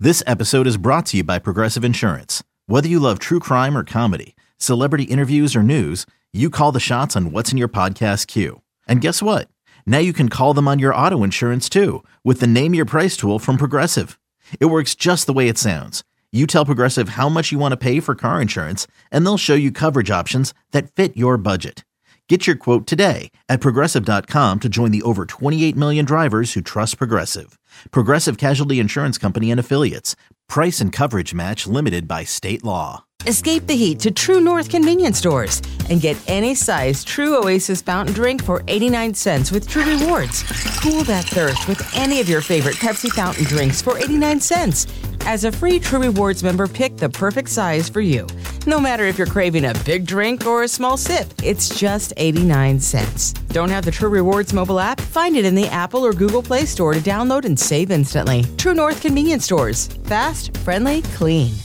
This episode is brought to you by Progressive Insurance. Whether you love true crime or comedy, celebrity interviews or news, you call the shots on what's in your podcast queue. And guess what? Now you can call them on your auto insurance too with the Name Your Price tool from Progressive. It works just the way it sounds. You tell Progressive how much you want to pay for car insurance, and they'll show you coverage options that fit your budget. Get your quote today at Progressive.com to join the over 28 million drivers who trust Progressive. Progressive Casualty Insurance Company and Affiliates. Price and coverage match limited by state law. Escape the heat to True North convenience stores and get any size True Oasis fountain drink for 89 cents with True Rewards. Cool that thirst with any of your favorite Pepsi fountain drinks for 89 cents. As a free True Rewards member, pick the perfect size for you. No matter if you're craving a big drink or a small sip, it's just 89 cents. Don't have the True Rewards mobile app? Find it in the Apple or Google Play Store to download and save instantly. True North convenience stores. Fast, friendly, clean.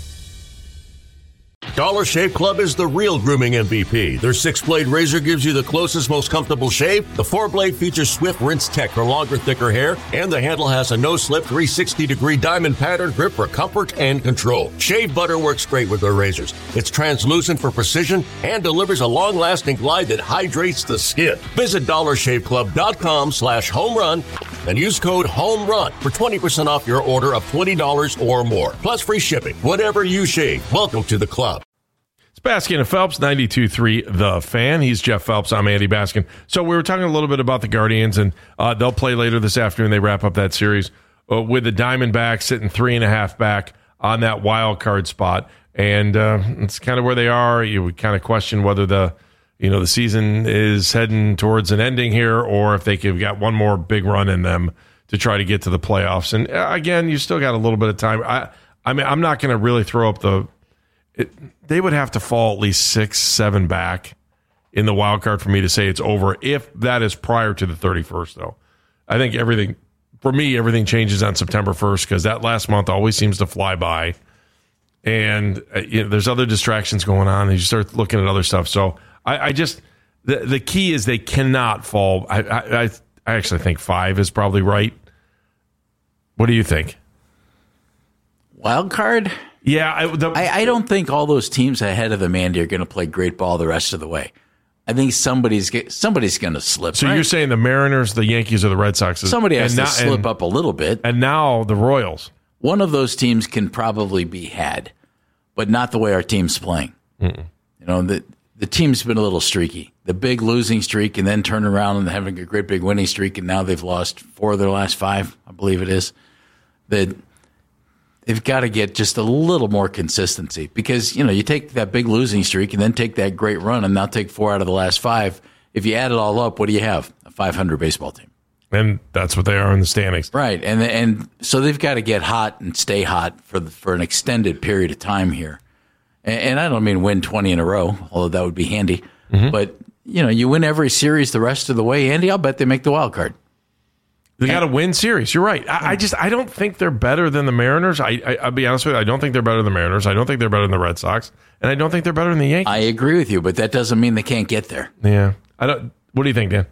Dollar Shave Club is the real grooming MVP. Their 6-blade razor gives you the closest, most comfortable shave. The 4-blade features Swift Rinse Tech for longer, thicker hair. And the handle has a no-slip 360-degree diamond pattern grip for comfort and control. Shave butter works great with their razors. It's translucent for precision and delivers a long-lasting glide that hydrates the skin. Visit DollarShaveClub.com/homerun and use code HOMERUN for 20% off your order of $20 or more. Plus free shipping. Whatever you shave, welcome to the club. It's Baskin and Phelps, 92.3 The Fan. He's Jeff Phelps. I'm Andy Baskin. So we were talking a little bit about the Guardians, and they'll play later this afternoon. They wrap up that series with the Diamondbacks sitting 3.5 back on that wild card spot. And it's kind of where they are. You would kind of question whether the season is heading towards an ending here, or if they could got one more big run in them to try to get to the playoffs. And again, you still got a little bit of time. I mean, I'm not going to really throw up they would have to fall at least 6-7 back in the wild card for me to say it's over. If that is prior to the 31st, though, I think everything changes on September 1st because that last month always seems to fly by, and there's other distractions going on, and you start looking at other stuff. So I just the key is they cannot fall. I actually think 5 is probably right. What do you think? Wild card? Yeah, I don't think all those teams ahead of them, Andy, are going to play great ball the rest of the way. I think somebody's going to slip. So right? You're saying the Mariners, the Yankees, or the Red Sox? Somebody has to slip up a little bit. And now the Royals. One of those teams can probably be had, but not the way our team's playing. The team's been a little streaky. The big losing streak, and then turn around and having a great big winning streak, and now they've lost 4 of their last 5, I believe it is. They've got to get just a little more consistency because, you take that big losing streak and then take that great run and now take 4 out of the last 5. If you add it all up, what do you have? A 500 baseball team. And that's what they are in the standings. Right. And so they've got to get hot and stay hot for an extended period of time here. And I don't mean win 20 in a row, although that would be handy. Mm-hmm. But, you win every series the rest of the way, Andy, I'll bet they make the wild card. They got to win series. You're right. I don't think they're better than the Mariners. I'll be honest with you. I don't think they're better than the Mariners. I don't think they're better than the Red Sox. And I don't think they're better than the Yankees. I agree with you, but that doesn't mean they can't get there. Yeah. What do you think, Dan?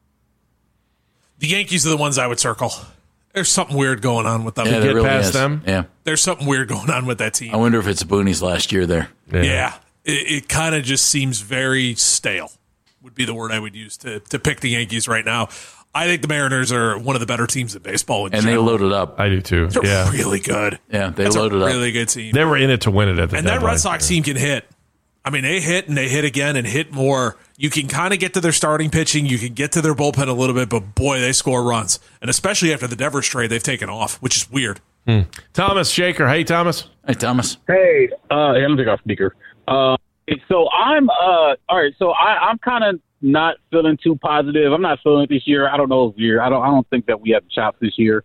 The Yankees are the ones I would circle. There's something weird going on with them. Yeah, get really past them? Yeah. There's something weird going on with that team. I wonder if it's Booney's last year there. Yeah. It kind of just seems very stale, would be the word I would use to pick the Yankees right now. I think the Mariners are one of the better teams in baseball. And they loaded up. I do too. They're really good. Yeah, they loaded up. Really good team. They were in it to win it at the And deadline. that Red Sox team can hit. I mean, they hit and they hit again and hit more. You can kind of get to their starting pitching. You can get to their bullpen a little bit, but boy, they score runs. And especially after the Devers trade, they've taken off, which is weird. Thomas Shaker. Hey, Thomas. Hey, Thomas. Hey, I'm take off speaker. So I'm all right. So I'm kind of not feeling too positive. I'm not feeling it this year. I don't know if I don't think that we have chops this year.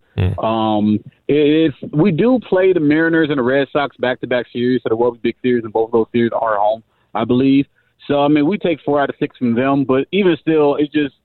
If we do play the Mariners and the Red Sox back-to-back series, so there will be big series, and both of those series are at home, I believe. So I mean, we take 4 out of 6 from them, but even still, it just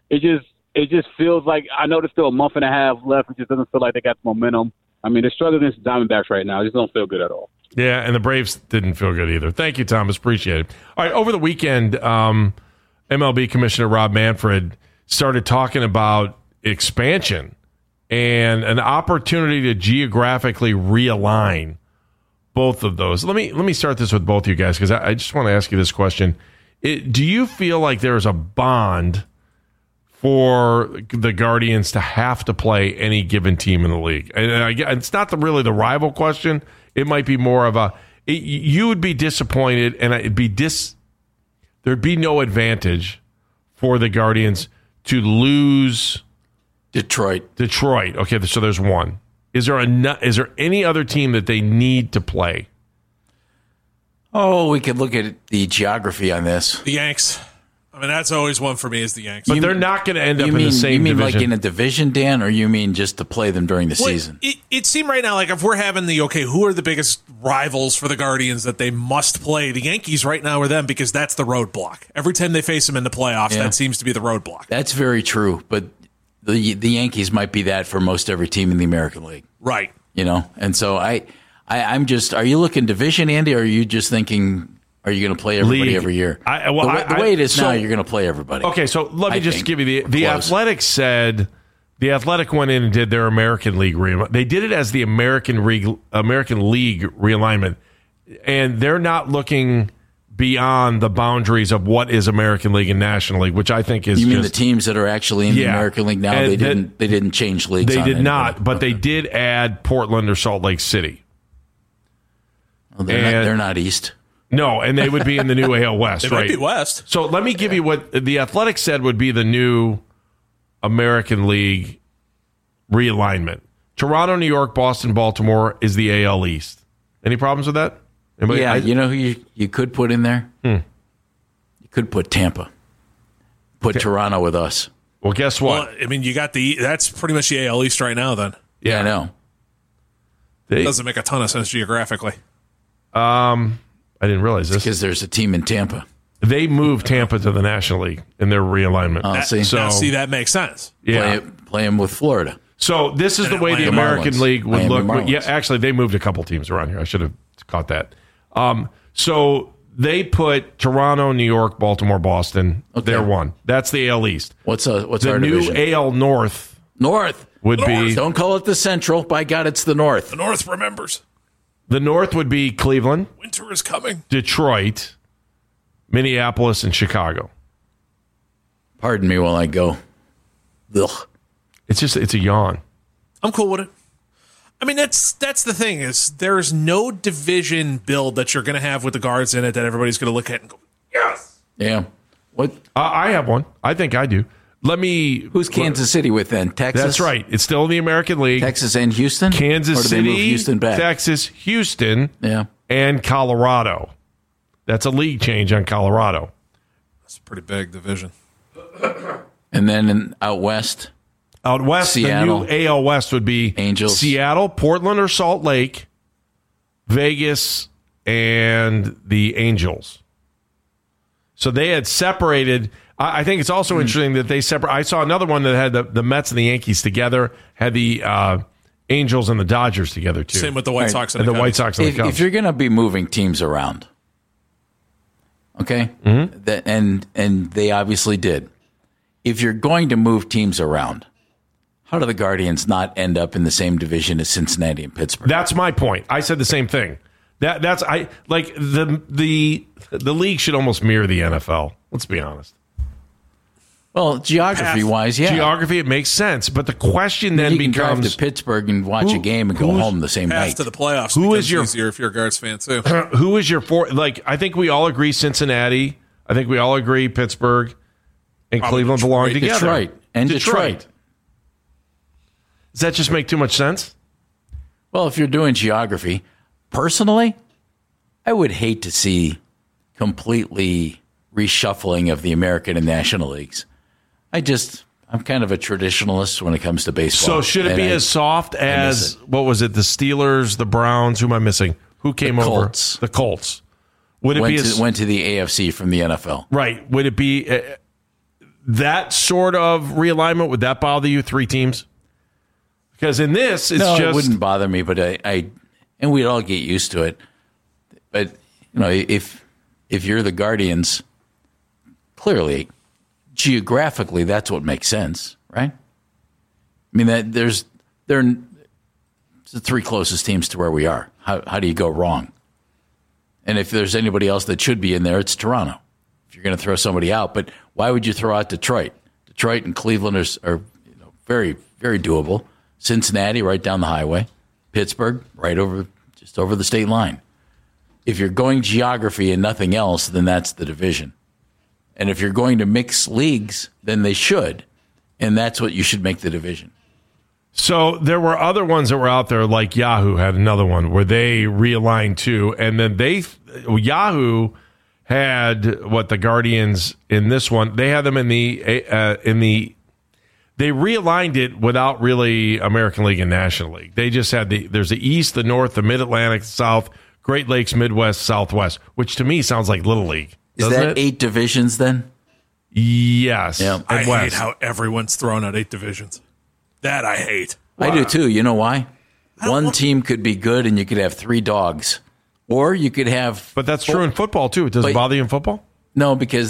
feels like, I know there's still a month and a half left. It just doesn't feel like they got the momentum. I mean, they're struggling against the Diamondbacks right now. It just don't feel good at all. Yeah, and the Braves didn't feel good either. Thank you, Thomas. Appreciate it. All right, over the weekend, MLB Commissioner Rob Manfred started talking about expansion and an opportunity to geographically realign both of those. Let me start this with both of you guys, because I just want to ask you this question. Do you feel like there's a bond for the Guardians to have to play any given team in the league? And it's not really the rival question. It might be more of you would be disappointed, and there'd be no advantage for the Guardians to lose Detroit. Okay, so there's one. Is there any other team that they need to play? Oh, we could look at the geography on this. The Yanks. I mean, that's always one for me is the Yanks. But they're not going to end up in the same division. You mean like in a division, Dan, or you mean just to play them during the season? It seemed right now like if we're having who are the biggest rivals for the Guardians that they must play? The Yankees right now are them because that's the roadblock. Every time they face them in the playoffs, that seems to be the roadblock. That's very true, but the Yankees might be that for most every team in the American League. Right. And so I'm just, are you looking division, Andy, or are you just thinking, are you going to play everybody every year? The way it is now, you're going to play everybody. Okay, so let me just give you the Athletic said, the Athletic went in and did their American League realignment. They did it as the American League realignment, and they're not looking beyond the boundaries of what is American League and National League, which I think is. You mean the teams that are actually in the American League now? They didn't change leagues. They did not, but they did add Portland or Salt Lake City. Well, they're not East. No, and they would be in the new AL West, They right? might be West. So let me give you what the Athletic said would be the new American League realignment. Toronto, New York, Boston, Baltimore is the AL East. Any problems with that? Anybody? You know who you could put in there? You could put Tampa. Put Toronto with us. Well, guess what? Well, I mean, you got that's pretty much the AL East right now then. Yeah, I know. It doesn't make a ton of sense geographically. I didn't realize this. Because there's a team in Tampa. They moved Tampa to the National League in their realignment. See, that makes sense. Yeah. Play them with Florida. So this is the way the American League would look. Yeah, actually, they moved a couple teams around here. I should have caught that. So they put Toronto, New York, Baltimore, Boston. Okay. They're one. That's the AL East. What's the our new division? AL North? Would be. Don't call it the Central. By God, it's the North. The North remembers. The North would be Cleveland. Winter is coming. Detroit, Minneapolis, and Chicago. Pardon me while I go. Ugh. It's a yawn. I'm cool with it. I mean, that's the thing is there's no division build that you're going to have with the guards in it that everybody's going to look at and go, yes. Yeah. What? I have one. I think I do. Who's Kansas City with then? Texas? That's right. It's still in the American League. Texas and Houston? Kansas or do City, they move Houston back? Texas, Houston, and Colorado. That's a league change on Colorado. That's a pretty big division. And then out west? Out west, Seattle. the new AL West would be Angels. Seattle, Portland or Salt Lake, Vegas, and the Angels. So they had separated. I think it's also interesting that they separate. I saw another one that had the Mets and the Yankees together, had the Angels and the Dodgers together too. Same with the White Sox and the White Sox and the Cubs. If you're going to be moving teams around, okay, and they obviously did. If you're going to move teams around, how do the Guardians not end up in the same division as Cincinnati and Pittsburgh? That's my point. I said the same thing. That's the league should almost mirror the NFL. Let's be honest. Well, geography-wise, yeah. Geography, it makes sense. But the question then you can becomes... drive to Pittsburgh and watch a game and go home the same night. To the playoffs becomes easier if you're a Guards fan, too. Who is your I think we all agree Cincinnati. I think we all agree Pittsburgh and Cleveland belong together. Detroit. Does that just make too much sense? Well, if you're doing geography, personally, I would hate to see completely reshuffling of the American and National Leagues. I'm kind of a traditionalist when it comes to baseball. So should it be as soft as, what was it, the Steelers, the Browns? Who am I missing? Who came over? The Colts. Would it went to the AFC from the NFL. Right. Would it be that sort of realignment? Would that bother you, 3 teams? Because in this, it wouldn't bother me, but and we'd all get used to it. But if you're the Guardians, clearly, geographically, that's what makes sense, right? I mean, there's They're the three closest teams to where we are. How do you go wrong? And if there's anybody else that should be in there, it's Toronto. If you're going to throw somebody out, but why would you throw out Detroit? Detroit and Cleveland are very, very doable. Cincinnati, right down the highway. Pittsburgh, just over the state line. If you're going geography and nothing else, then that's the division. And if you're going to mix leagues, then they should. And that's what you should make the division. So there were other ones that were out there, like Yahoo had another one where they realigned too. And then Yahoo had the Guardians in this one. They had them in the they realigned it without really American League and National League. They just had there's the East, the North, the Mid-Atlantic, the South, Great Lakes, Midwest, Southwest, which to me sounds like Little League. Is that 8 divisions then? Yes. Yeah. I hate how everyone's thrown out 8 divisions. That I hate. Wow. I do too. You know why? One team could be good and you could have 3 dogs. Or you could have... But that's true in football too. Does it bother you in football? No, because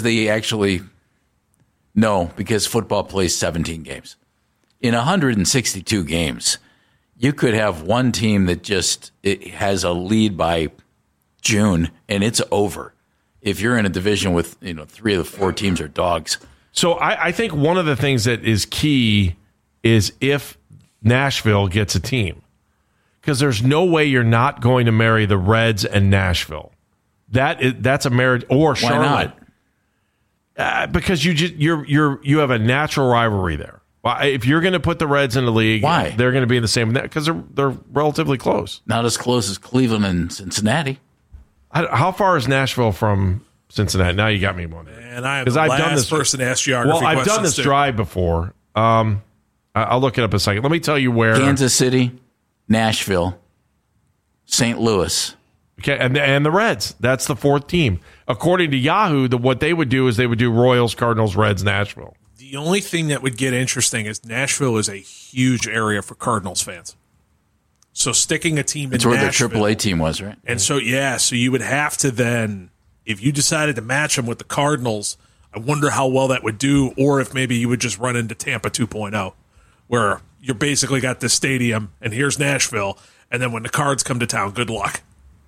because football plays 17 games. In 162 games, you could have one team that it has a lead by June and it's over. If you're in a division with 3 of the 4 teams are dogs. So I think one of the things that is key is if Nashville gets a team. Because there's no way you're not going to marry the Reds and Nashville. That's a marriage, or Charlotte. Why not? Because you have a natural rivalry there. If you're going to put the Reds in the league, why? They're going to be in the same, because they're relatively close. Not as close as Cleveland and Cincinnati. How far is Nashville from Cincinnati? Now you got me wondering. And I am the last person to ask geography questions. Well, I've done this drive before. I'll look it up in a second. Let me tell you where. Kansas City, Nashville, St. Louis. Okay, and the Reds. That's the 4th team. According to Yahoo, what they would do is they would do Royals, Cardinals, Reds, Nashville. The only thing that would get interesting is Nashville is a huge area for Cardinals fans. So sticking a team in Nashville. It's where their AAA team was, right? And so you would have to then, if you decided to match them with the Cardinals, I wonder how well that would do, or if maybe you would just run into Tampa 2.0, where you basically got this stadium, and here's Nashville, and then when the Cards come to town, good luck.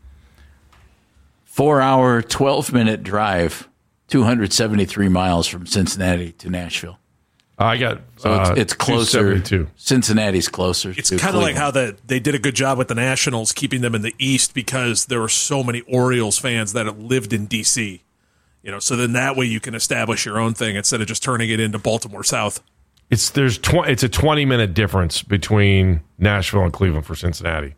4-hour, 12-minute drive, 273 miles from Cincinnati to Nashville. I got it's closer. Cincinnati's closer. It's kind of like how they did a good job with the Nationals, keeping them in the East because there were so many Orioles fans that lived in D.C. So then that way you can establish your own thing instead of just turning it into Baltimore South. It's a 20-minute difference between Nashville and Cleveland for Cincinnati.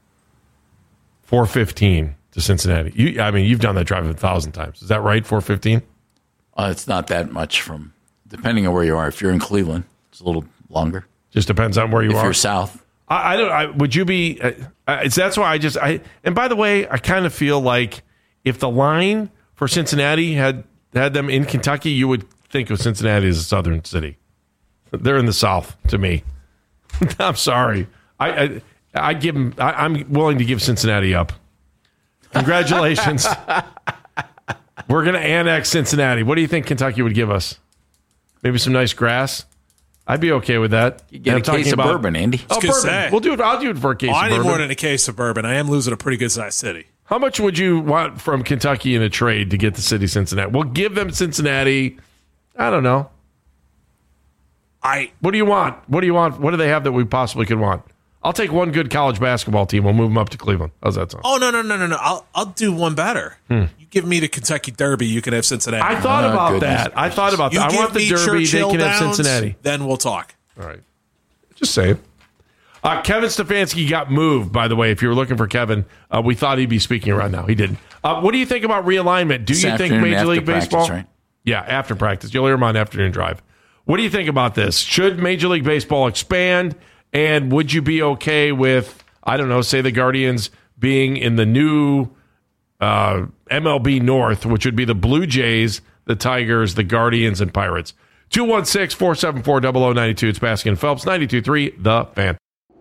4:15 to Cincinnati. You've done that drive 1,000 times. Is that right? 4:15. It's not that much from. Depending on where you are. If you're in Cleveland, it's a little longer. Just depends on where you are. If you're south. I don't. Would you be? That's why And by the way, I kind of feel like if the line for Cincinnati had them in Kentucky, you would think of Cincinnati as a southern city. They're in the South to me. I'm sorry. I give them. I'm willing to give Cincinnati up. Congratulations. We're going to annex Cincinnati. What do you think Kentucky would give us? Maybe some nice grass. I'd be okay with that. You get a case of bourbon, Andy. Oh, bourbon. We'll do it. I'll do it for a case of bourbon. I need more than a case of bourbon. I am losing a pretty good sized city. How much would you want from Kentucky in a trade to get the city Cincinnati? We'll give them Cincinnati. I don't know. What do you want? What do you want? What do they have that we possibly could want? I'll take one good college basketball team. We'll move them up to Cleveland. How's that sound? Oh, no. I'll do one better. You give me the Kentucky Derby, you can have Cincinnati. I thought about that. I want the Derby. They can have Cincinnati. Then we'll talk. All right. Just saying. Kevin Stefanski got moved, by the way. If you were looking for Kevin, we thought he'd be speaking right now. He didn't. What do you think about realignment? Do you think Major League Baseball? Practice, right? Yeah, after practice. You'll hear him on Afternoon Drive. What do you think about this? Should Major League Baseball expand? And would you be okay with, I don't know, say the Guardians being in the new MLB North, which would be the Blue Jays, the Tigers, the Guardians, and Pirates? 216-474-0092. It's Baskin and Phelps, 92.3, The Fan.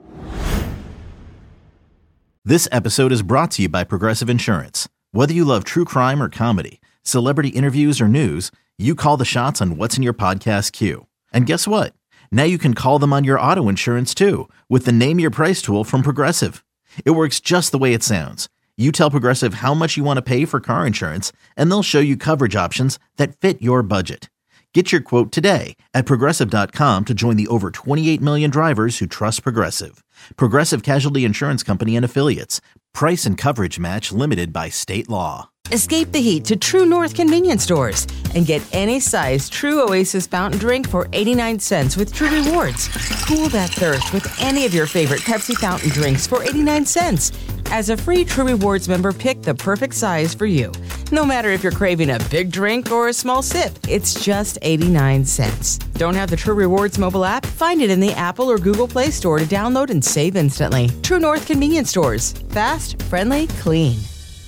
This episode is brought to you by Progressive Insurance. Whether you love true crime or comedy, celebrity interviews or news, you call the shots on what's in your podcast queue. And guess what? Now you can call them on your auto insurance too with the Name Your Price tool from Progressive. It works just the way it sounds. You tell Progressive how much you want to pay for car insurance, and they'll show you coverage options that fit your budget. Get your quote today at Progressive.com to join the over 28 million drivers who trust Progressive. Progressive Casualty Insurance Company and Affiliates. Price and coverage match limited by state law. Escape the heat to True North convenience stores and get any size True Oasis fountain drink for 89 cents with True Rewards. Cool that thirst with any of your favorite Pepsi fountain drinks for 89 cents. As a free True Rewards member, pick the perfect size for you. No matter if you're craving a big drink or a small sip, it's just 89 cents. Don't have the True Rewards mobile app? Find it in the Apple or Google Play Store to download and save instantly. True North convenience stores. Fast, friendly, clean.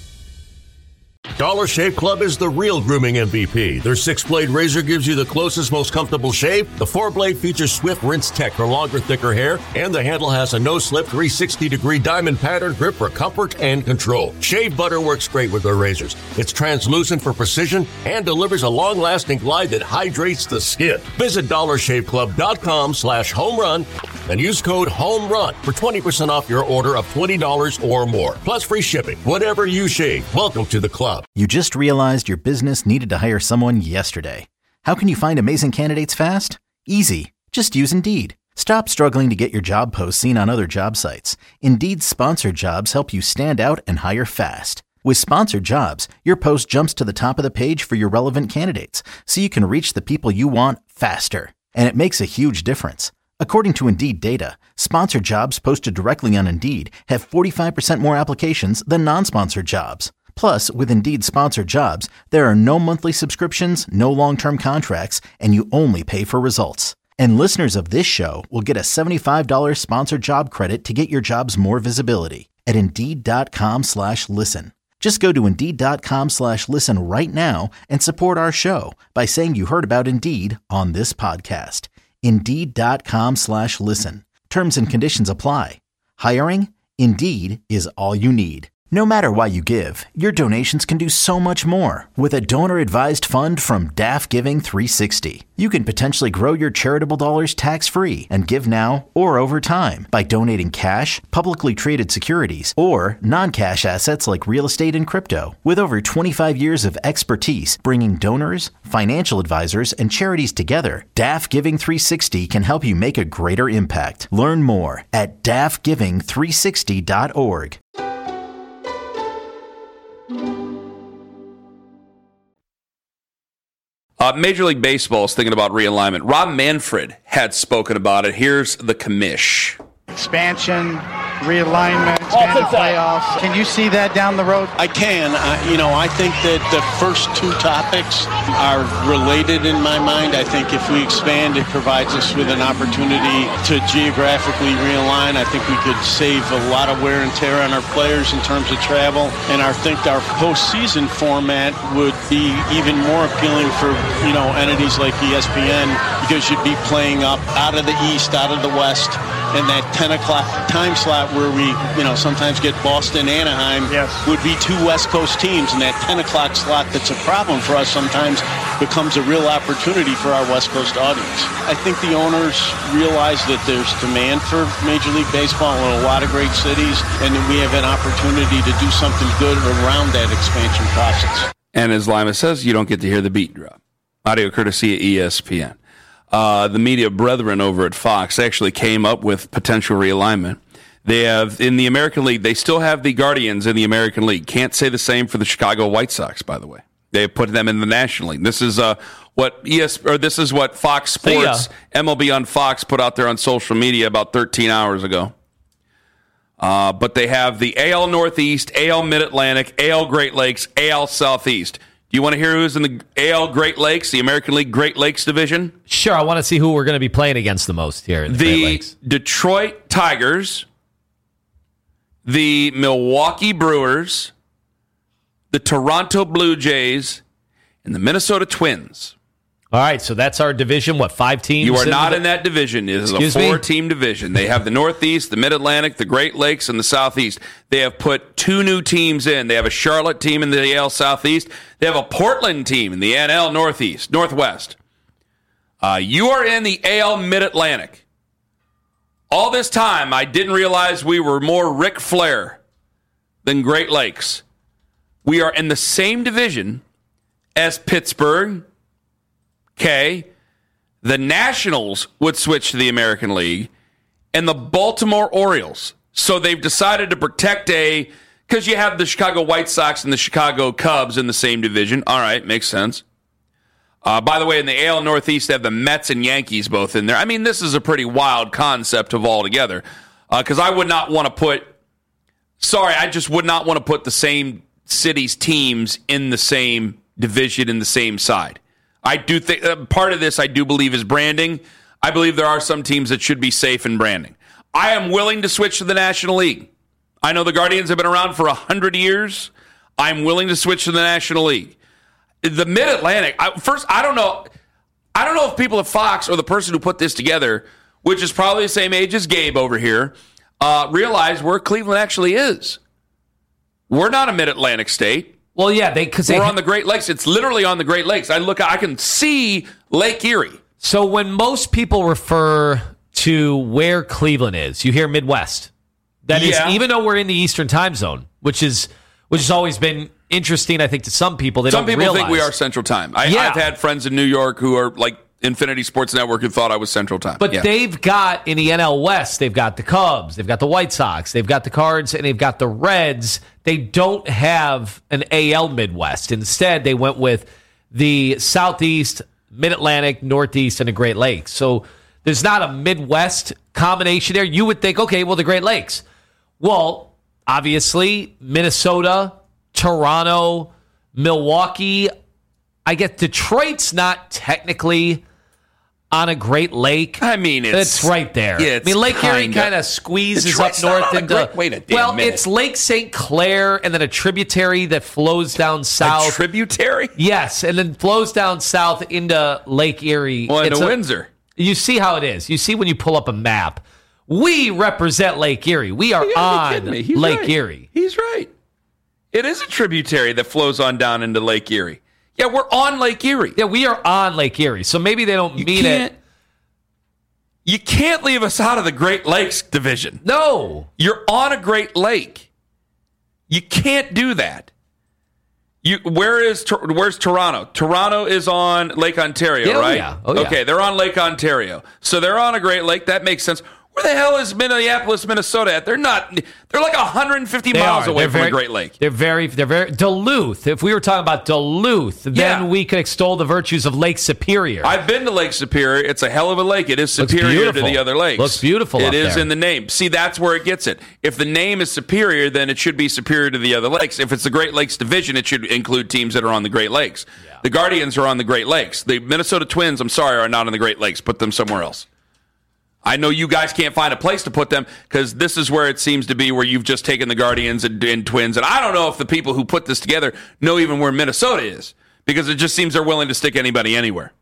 Dollar Shave Club is the real grooming MVP. Their 6-blade razor gives you the closest, most comfortable shave. The 4-blade features Swift Rinse Tech for longer, thicker hair, and the handle has a no-slip 360-degree diamond pattern grip for comfort and control. Shave butter works great with their razors. It's translucent for precision and delivers a long-lasting glide that hydrates the skin. Visit DollarShaveClub.com/homerun and use code HOMERUN for 20% off your order of $20 or more. Plus free shipping. Whatever you shave, welcome to the club. You just realized your business needed to hire someone yesterday. How can you find amazing candidates fast? Easy. Just use Indeed. Stop struggling to get your job posts seen on other job sites. Indeed's sponsored jobs help you stand out and hire fast. With sponsored jobs, your post jumps to the top of the page for your relevant candidates, so you can reach the people you want faster. And it makes a huge difference. According to Indeed data, sponsored jobs posted directly on Indeed have 45% more applications than non-sponsored jobs. Plus, with Indeed sponsored jobs, there are no monthly subscriptions, no long-term contracts, and you only pay for results. And listeners of this show will get a $75 sponsored job credit to get your jobs more visibility at Indeed.com/listen. Just go to Indeed.com/listen right now and support our show by saying you heard about Indeed on this podcast. Indeed.com/listen. Terms and conditions apply. Hiring? Indeed is all you need. No matter why you give, your donations can do so much more with a donor-advised fund from DAF Giving 360. You can potentially grow your charitable dollars tax-free and give now or over time by donating cash, publicly traded securities, or non-cash assets like real estate and crypto. With over 25 years of expertise bringing donors, financial advisors, and charities together, DAF Giving 360 can help you make a greater impact. Learn more at dafgiving360.org. Major League Baseball is thinking about realignment. Rob Manfred had spoken about it. Here's the commish. Expansion, realignment, expanded playoffs. Can you see that down the road? I can. I think that the first two topics are related in my mind. I think if we expand, it provides us with an opportunity to geographically realign. I think we could save a lot of wear and tear on our players in terms of travel. And I think our postseason format would be even more appealing for, entities like ESPN, because you'd be playing up out of the East, out of the West, and that 10 o'clock time slot where we, sometimes get Boston, Anaheim, would be two West Coast teams. And that 10 o'clock slot that's a problem for us sometimes becomes a real opportunity for our West Coast audience. I think the owners realize that there's demand for Major League Baseball in a lot of great cities, and that we have an opportunity to do something good around that expansion process. And as Lima says, you don't get to hear the beat drop. Audio courtesy of ESPN. The media brethren over at Fox actually came up with potential realignment. They have, in the American League, they still have the Guardians in the American League. Can't say the same for the Chicago White Sox, by the way. They have put them in the National League. This is what Fox Sports, MLB on Fox, put out there on social media about 13 hours ago. But they have the AL Northeast, AL Mid-Atlantic, AL Great Lakes, AL Southeast. Do you want to hear who's in the AL Great Lakes, the American League Great Lakes division? Sure, I want to see who we're going to be playing against the most here in the Great Lakes. Detroit Tigers, the Milwaukee Brewers, the Toronto Blue Jays, and the Minnesota Twins. All right, so that's our division. What, 5 teams? You are not in that division. It is a 4-team division. They have the Northeast, the Mid-Atlantic, the Great Lakes, and the Southeast. They have put 2 new teams in. They have a Charlotte team in the AL Southeast. They have a Portland team in the NL Northwest. You are in the AL Mid-Atlantic. All this time, I didn't realize we were more Ric Flair than Great Lakes. We are in the same division as Pittsburgh. Okay. The Nationals would switch to the American League, and the Baltimore Orioles. So they've decided to protect because you have the Chicago White Sox and the Chicago Cubs in the same division. All right, makes sense. By the way, in the AL Northeast, they have the Mets and Yankees both in there. I mean, this is a pretty wild concept of altogether. Because I would not want to put... I just would not want to put the same city's teams in the same division in the same side. I do think part of this I do believe is branding. I believe there are some teams that should be safe in branding. I am willing to switch to the National League. I know the Guardians have been around for 100 years. I'm willing to switch to the National League. The Mid-Atlantic, I don't know if people at Fox or the person who put this together, which is probably the same age as Gabe over here, realize where Cleveland actually is. We're not a Mid-Atlantic state. Well, yeah, we're on the Great Lakes. It's literally on the Great Lakes. I can see Lake Erie. So when most people refer to where Cleveland is, you hear Midwest. That is, even though we're in the Eastern time zone, which has always been interesting, I think, to some people. Some people think we are Central Time. I've had friends in New York who are like Infinity Sports Network who thought I was Central Time. But they've got, in the NL West, they've got the Cubs, they've got the White Sox, they've got the Cards, and they've got the Reds. They don't have an AL Midwest. Instead, they went with the Southeast, Mid-Atlantic, Northeast, and the Great Lakes. So there's not a Midwest combination there. You would think, okay, well, the Great Lakes. Well, obviously, Minnesota, Toronto, Milwaukee. I guess Detroit's not technically on a Great Lake. I mean, it's right there. Yeah, I mean, Lake Erie kind of squeezes Detroit's up north into. Wait a damn minute. It's Lake St. Clair and then a tributary that flows down south. A tributary? Yes, and then flows down south into Lake Erie. Well, into Windsor. You see how it is. You see when you pull up a map. We represent Lake Erie. We are on Lake Erie. He's right. It is a tributary that flows on down into Lake Erie. Yeah, we're on Lake Erie. Yeah, we are on Lake Erie. So maybe they don't mean it. You can't leave us out of the Great Lakes division. No. You're on a Great Lake. You can't do that. Where's Toronto? Toronto is on Lake Ontario, right? Yeah. Oh, yeah. Okay, they're on Lake Ontario. So they're on a Great Lake. That makes sense. Where the hell is Minneapolis, Minnesota at? They're not. They're like 150 miles away from a Great Lake. They're very Duluth. If we were talking about Duluth, then we could extol the virtues of Lake Superior. I've been to Lake Superior. It's a hell of a lake. It is superior to the other lakes. Looks beautiful. It is in the name. See, that's where it gets it. If the name is superior, then it should be superior to the other lakes. If it's the Great Lakes division, it should include teams that are on the Great Lakes. Yeah. The Guardians are on the Great Lakes. The Minnesota Twins, I'm sorry, are not on the Great Lakes. Put them somewhere else. I know you guys can't find a place to put them because this is where it seems to be where you've just taken the Guardians and Twins. And I don't know if the people who put this together know even where Minnesota is because it just seems they're willing to stick anybody anywhere.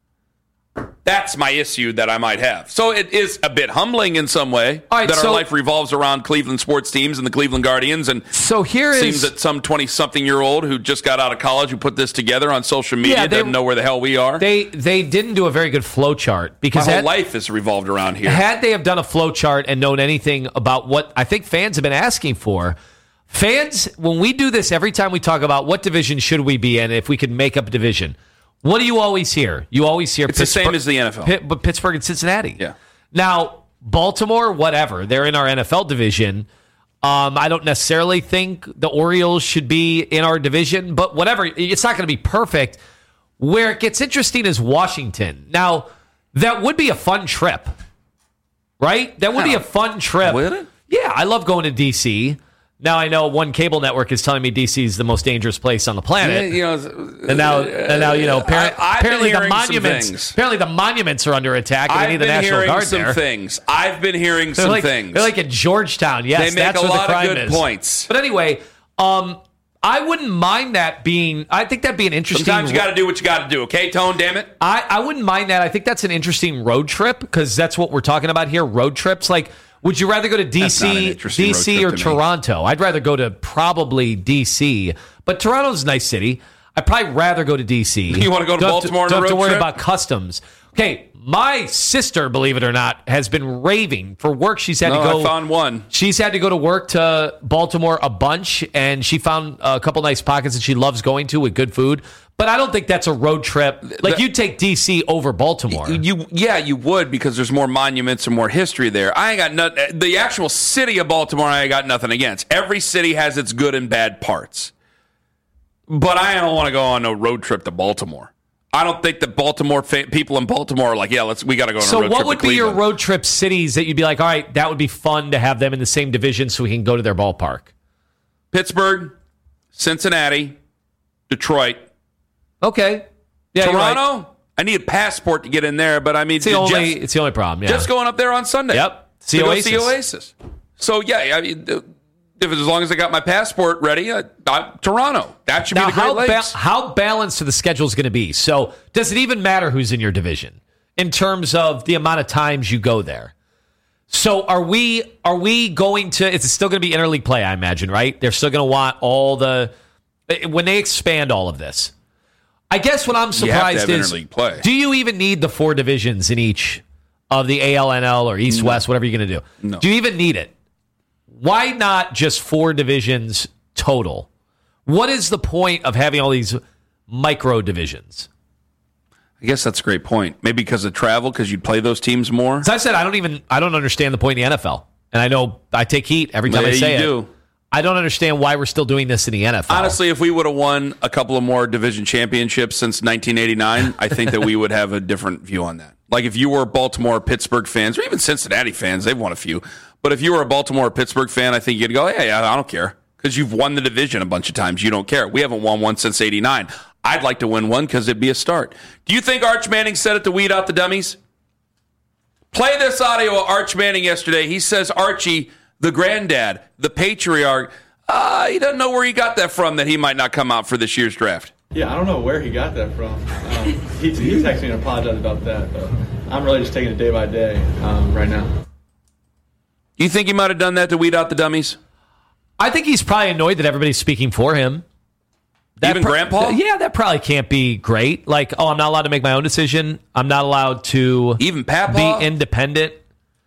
That's my issue that I might have. So it is a bit humbling in some way our life revolves around Cleveland sports teams and the Cleveland Guardians. And so seems that some 20-something-year-old who just got out of college who put this together on social media doesn't know where the hell we are. They didn't do a very good flow chart because my whole life is revolved around here. Had they have done a flow chart and known anything about what I think fans have been asking for, fans, when we do this every time we talk about what division should we be in if we could make up a division, what do you always hear? You always hear it's the same as the NFL. But Pittsburgh and Cincinnati. Yeah. Now, Baltimore, whatever. They're in our NFL division. I don't necessarily think the Orioles should be in our division, but whatever. It's not going to be perfect. Where it gets interesting is Washington. Now, that would be a fun trip, right? That would be a fun trip. Would it? Yeah, I love going to D.C. Now I know one cable network is telling me D.C. is the most dangerous place on the planet. Yeah, and now apparently the monuments are under attack. And they need the National Guard there. I've been hearing some things. They're like at Georgetown. Yes, they make that's a where lot the crime of good points. But anyway, I wouldn't mind that being. I think that'd be an interesting. Sometimes you got to do what you got to do. Okay, Tone. Damn it. I wouldn't mind that. I think that's an interesting road trip because that's what we're talking about here. Road trips, like. Would you rather go to D.C. or Toronto? I'd rather go to probably D.C., but Toronto's a nice city. I'd probably rather go to D.C. You want to go to Baltimore on a don't road have to worry trip? about customs. Okay, my sister, believe it or not, has been raving for work. She's had to go. I found one. She's had to go to work to Baltimore a bunch, and she found a couple nice pockets that she loves going to with good food. But I don't think that's a road trip. Like, you'd take D.C. over Baltimore. You would, because there's more monuments and more history there. I ain't got nothing. The actual city of Baltimore, I ain't got nothing against. Every city has its good and bad parts. But I don't want to go on a road trip to Baltimore. I don't think that people in Baltimore are like, yeah, we got to go on a road trip. So what would to be your Cleveland. road trip cities that you'd be like, all right, that would be fun to have them in the same division so we can go to their ballpark? Pittsburgh, Cincinnati, Detroit. Okay. Yeah, Toronto, right. I need a passport to get in there, but I mean, it's the only problem. Yeah. Just going up there on Sunday. Yep. See Oasis. So yeah, I mean, as long as I got my passport ready, Toronto. That should be the Great Lakes. How balanced are the schedules going to be? So does it even matter who's in your division in terms of the amount of times you go there? So are we going to? It's still going to be interleague play, I imagine, right? They're still going to want all the when they expand all of this. I guess what I'm surprised is, do you even need the 4 divisions in each of the AL, NL, or East, West, whatever you're going to do? No. Do you even need it? Why not just 4 divisions total? What is the point of having all these micro divisions? I guess that's a great point. Maybe because of travel, because you'd play those teams more. As I said, I don't understand the point in the NFL. And I know I take heat every time I say it. I don't understand why we're still doing this in the NFL. Honestly, if we would have won a couple of more division championships since 1989, I think that we would have a different view on that. Like if you were Baltimore, Pittsburgh fans, or even Cincinnati fans, they've won a few. But if you were a Baltimore or Pittsburgh fan, I think you'd go, hey, I don't care. Because you've won the division a bunch of times. You don't care. We haven't won one since 89. I'd like to win one because it'd be a start. Do you think Arch Manning said it to weed out the dummies? Play this audio of Arch Manning yesterday. He says Archie, the granddad, the patriarch, he doesn't know where he got that from, that he might not come out for this year's draft. Yeah, I don't know where he got that from. He texted me and apologized about that, but I'm really just taking it day by day right now. You think he might have done that to weed out the dummies? I think he's probably annoyed that everybody's speaking for him. Even Grandpa? Yeah, that probably can't be great. Like, I'm not allowed to make my own decision. I'm not allowed to even Papa? Be independent.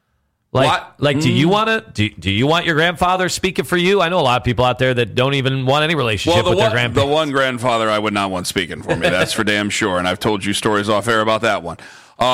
Do you want to? Do you want your grandfather speaking for you? I know a lot of people out there that don't even want any relationship with their grandparents. The one grandfather I would not want speaking for me. That's for damn sure. And I've told you stories off air about that one.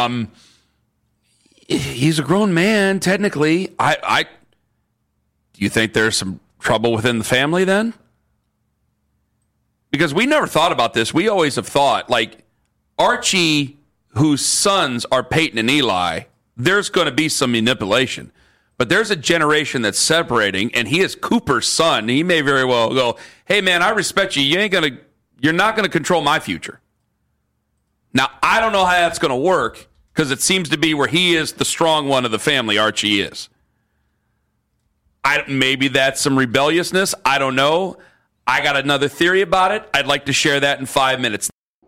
He's a grown man, technically. Do you think there's some trouble within the family then? Because we never thought about this. We always have thought, like, Archie, whose sons are Peyton and Eli, there's going to be some manipulation. But there's a generation that's separating, and he is Cooper's son. He may very well go, hey, man, I respect you. You're not going to control my future. Now, I don't know how that's going to work, because it seems to be where he is the strong one of the family, Archie is. Maybe that's some rebelliousness. I don't know. I got another theory about it. I'd like to share that in 5 minutes.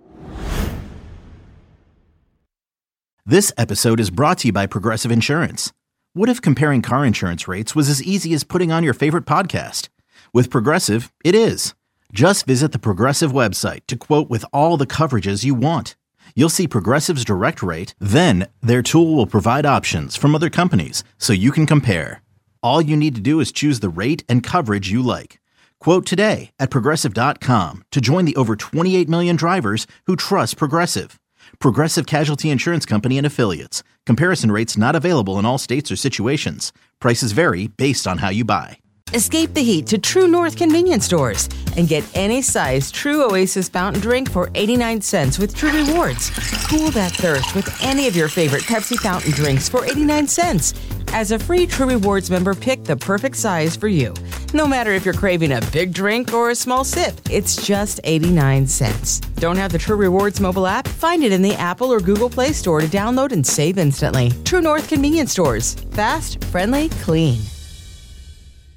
This episode is brought to you by Progressive Insurance. What if comparing car insurance rates was as easy as putting on your favorite podcast? With Progressive, it is. Just visit the Progressive website to quote with all the coverages you want. You'll see Progressive's direct rate, then their tool will provide options from other companies so you can compare. All you need to do is choose the rate and coverage you like. Quote today at Progressive.com to join the over 28 million drivers who trust Progressive. Progressive Casualty Insurance Company and Affiliates. Comparison rates not available in all states or situations. Prices vary based on how you buy. Escape the heat to True North convenience stores and get any size True Oasis fountain drink for 89 cents with True Rewards. Cool that thirst with any of your favorite Pepsi fountain drinks for 89 cents. As a free True Rewards member, pick the perfect size for you. No matter if you're craving a big drink or a small sip, it's just 89 cents. Don't have the True Rewards mobile app? Find it in the Apple or Google Play Store to download and save instantly. True North convenience stores. Fast, friendly, clean.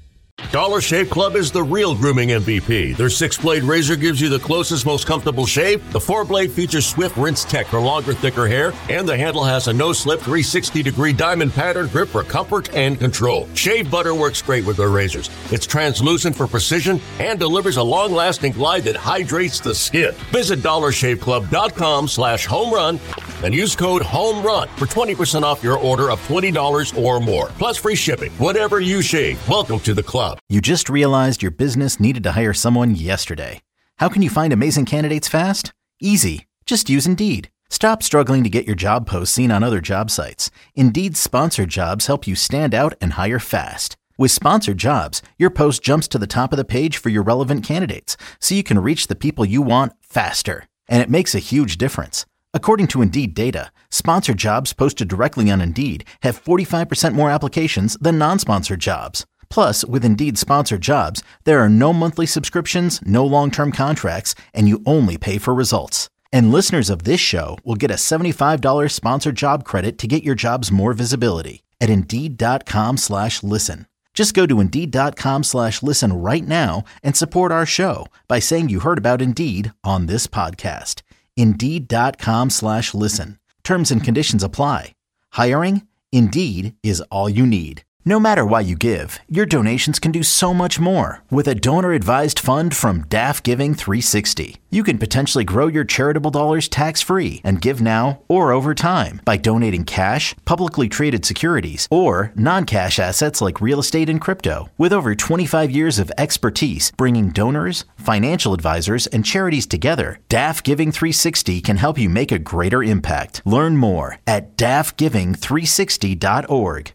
Dollar Shave Club is the real grooming MVP. Their 6-blade razor gives you the closest, most comfortable shave. The 4-blade features Swift Rinse Tech for longer, thicker hair, and the handle has a no-slip 360-degree diamond pattern grip for comfort and control. Shave butter works great with their razors. It's translucent for precision and delivers a long-lasting glide that hydrates the skin. Visit DollarShaveClub.com/homerun and use code HOMERUN for 20% off your order of $20 or more, plus free shipping. Whatever you shave, welcome to the club. You just realized your business needed to hire someone yesterday. How can you find amazing candidates fast? Easy. Just use Indeed. Stop struggling to get your job posts seen on other job sites. Indeed's sponsored jobs help you stand out and hire fast. With sponsored jobs, your post jumps to the top of the page for your relevant candidates, so you can reach the people you want faster. And it makes a huge difference. According to Indeed data, sponsored jobs posted directly on Indeed have 45% more applications than non-sponsored jobs. Plus, with Indeed sponsored jobs, there are no monthly subscriptions, no long-term contracts, and you only pay for results. And listeners of this show will get a $75 sponsored job credit to get your jobs more visibility at Indeed.com/listen. Just go to Indeed.com/listen right now and support our show by saying you heard about Indeed on this podcast. Indeed.com/listen. Terms and conditions apply. Hiring? Indeed is all you need. No matter what you give, your donations can do so much more with a donor-advised fund from DAF Giving 360. You can potentially grow your charitable dollars tax-free and give now or over time by donating cash, publicly traded securities, or non-cash assets like real estate and crypto. With over 25 years of expertise bringing donors, financial advisors, and charities together, DAF Giving 360 can help you make a greater impact. Learn more at dafgiving360.org.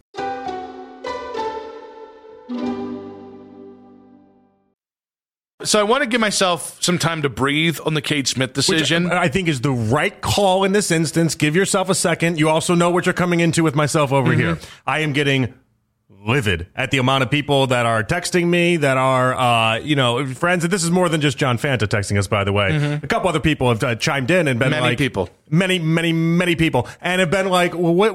So I want to give myself some time to breathe on the Cade Smith decision. Which I think is the right call in this instance. Give yourself a second. You also know what you're coming into with myself over here. I am getting livid at the amount of people that are texting me, that are, friends. And this is more than just John Fanta texting us, by the way. A couple other people have chimed in and been many people, and have been like, well,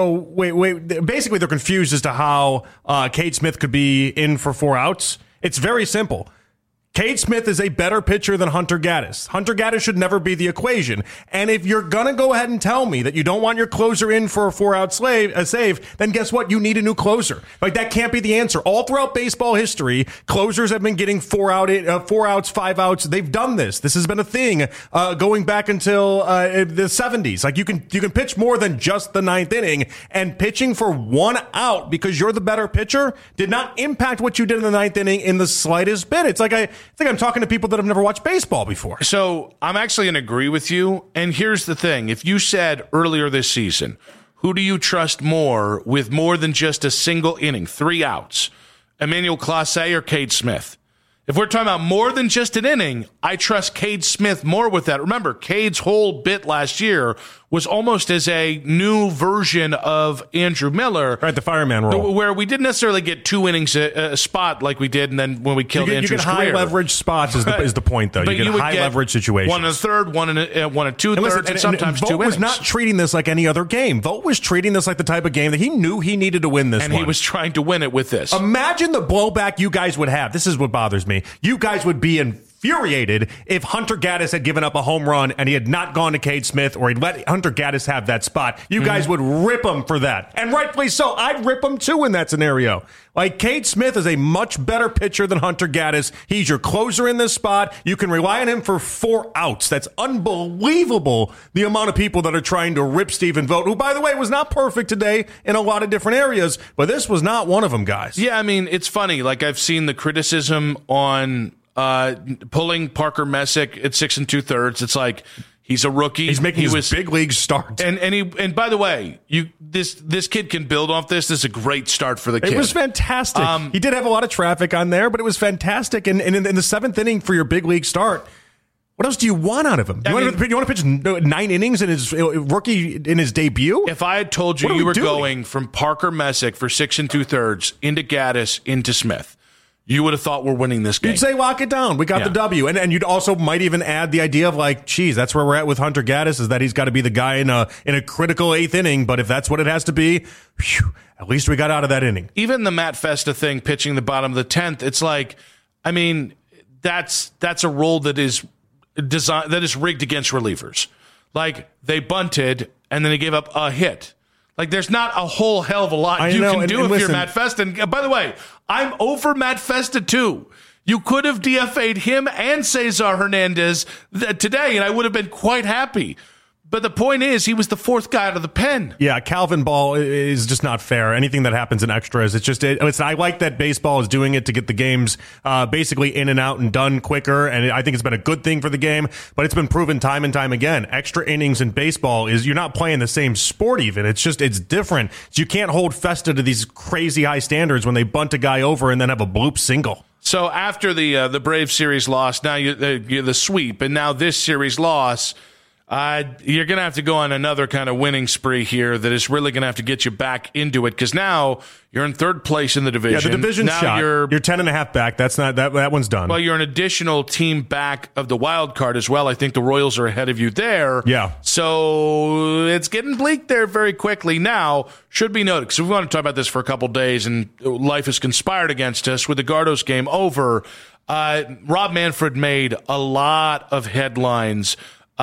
wait. Basically, they're confused as to how Cade Smith could be in for 4 outs. It's very simple. Cade Smith is a better pitcher than Hunter Gaddis. Hunter Gaddis should never be the equation. And if you're going to go ahead and tell me that you don't want your closer in for a 4-out save, then guess what? You need a new closer. Like, that can't be the answer. All throughout baseball history, closers have been getting 4 outs, 5 outs. They've done this. This has been a thing going back until the 70s. Like, you can pitch more than just the 9th inning, and pitching for 1 out because you're the better pitcher did not impact what you did in the 9th inning in the slightest bit. It's like I think I'm talking to people that have never watched baseball before. So I'm actually going to agree with you. And here's the thing. If you said earlier this season, who do you trust more with more than just a single inning, 3 outs, Emmanuel Clase or Cade Smith? If we're talking about more than just an inning, I trust Cade Smith more with that. Remember, Cade's whole bit last year was almost as a new version of Andrew Miller. Right, the fireman role. Where we didn't necessarily get 2 innings a spot like we did, and then when we killed Andrew's career. You get high-leverage spots is the point, though. But you get high-leverage situations. 1 1/3, 1 2/3, and sometimes 2 innings. Vogt was not treating this like any other game. Vogt was treating this like the type of game that he knew he needed to win this one. And he was trying to win it with this. Imagine the blowback you guys would have. This is what bothers me. You guys would be infuriated if Hunter Gaddis had given up a home run and he had not gone to Cade Smith, or he'd let Hunter Gaddis have that spot. You guys would rip him for that. And rightfully so. I'd rip him too in that scenario. Like, Cade Smith is a much better pitcher than Hunter Gaddis. He's your closer in this spot. You can rely on him for 4 outs. That's unbelievable, the amount of people that are trying to rip Stephen Vogt, who, by the way, was not perfect today in a lot of different areas, but this was not one of them, guys. Yeah, I mean, it's funny. Like, I've seen the criticism on pulling Parker Messick at 6 2/3. It's like, he's a rookie. He's making his big league start. And by the way, this kid can build off this. This is a great start for the kid. It was fantastic. He did have a lot of traffic on there, but it was fantastic. And in the 7th inning for your big league start, what else do you want out of him? You want to pitch 9 innings in his rookie in his debut? If I had told you were going from Parker Messick for 6 2/3 into Gaddis into Smith, you would have thought we're winning this game. You'd say lock it down. We got the W. And you'd also might even add the idea of like, geez, that's where we're at with Hunter Gaddis, is that he's got to be the guy in a critical eighth inning. But if that's what it has to be, whew, at least we got out of that inning. Even the Matt Festa thing, pitching the bottom of the 10th, it's like, I mean, that's a role that is designed, that is rigged against relievers. Like, they bunted and then he gave up a hit. Like, there's not a whole hell of a lot you can do if you're Matt Festa. And by the way, I'm over Matt Festa too. You could have DFA'd him and Cesar Hernandez today, and I would have been quite happy. But the point is, he was the fourth guy out of the pen. Yeah, Calvin Ball is just not fair. Anything that happens in extras, I like that baseball is doing it to get the games basically in and out and done quicker, and I think it's been a good thing for the game, but it's been proven time and time again. Extra innings in baseball is you're not playing the same sport even. It's different. So you can't hold Festa to these crazy high standards when they bunt a guy over and then have a bloop single. So after the Braves series loss, now the sweep, and now this series loss, you're going to have to go on another kind of winning spree here that is really going to have to get you back into it, because now you're in third place in the division. Yeah, the division's now shot. You're 10.5 back. That's not that one's done. Well, you're an additional team back of the wild card as well. I think the Royals are ahead of you there. Yeah. So it's getting bleak there very quickly. Now, should be noted, because we want to talk about this for a couple days, and life has conspired against us with the Gardos game over. Rob Manfred made a lot of headlines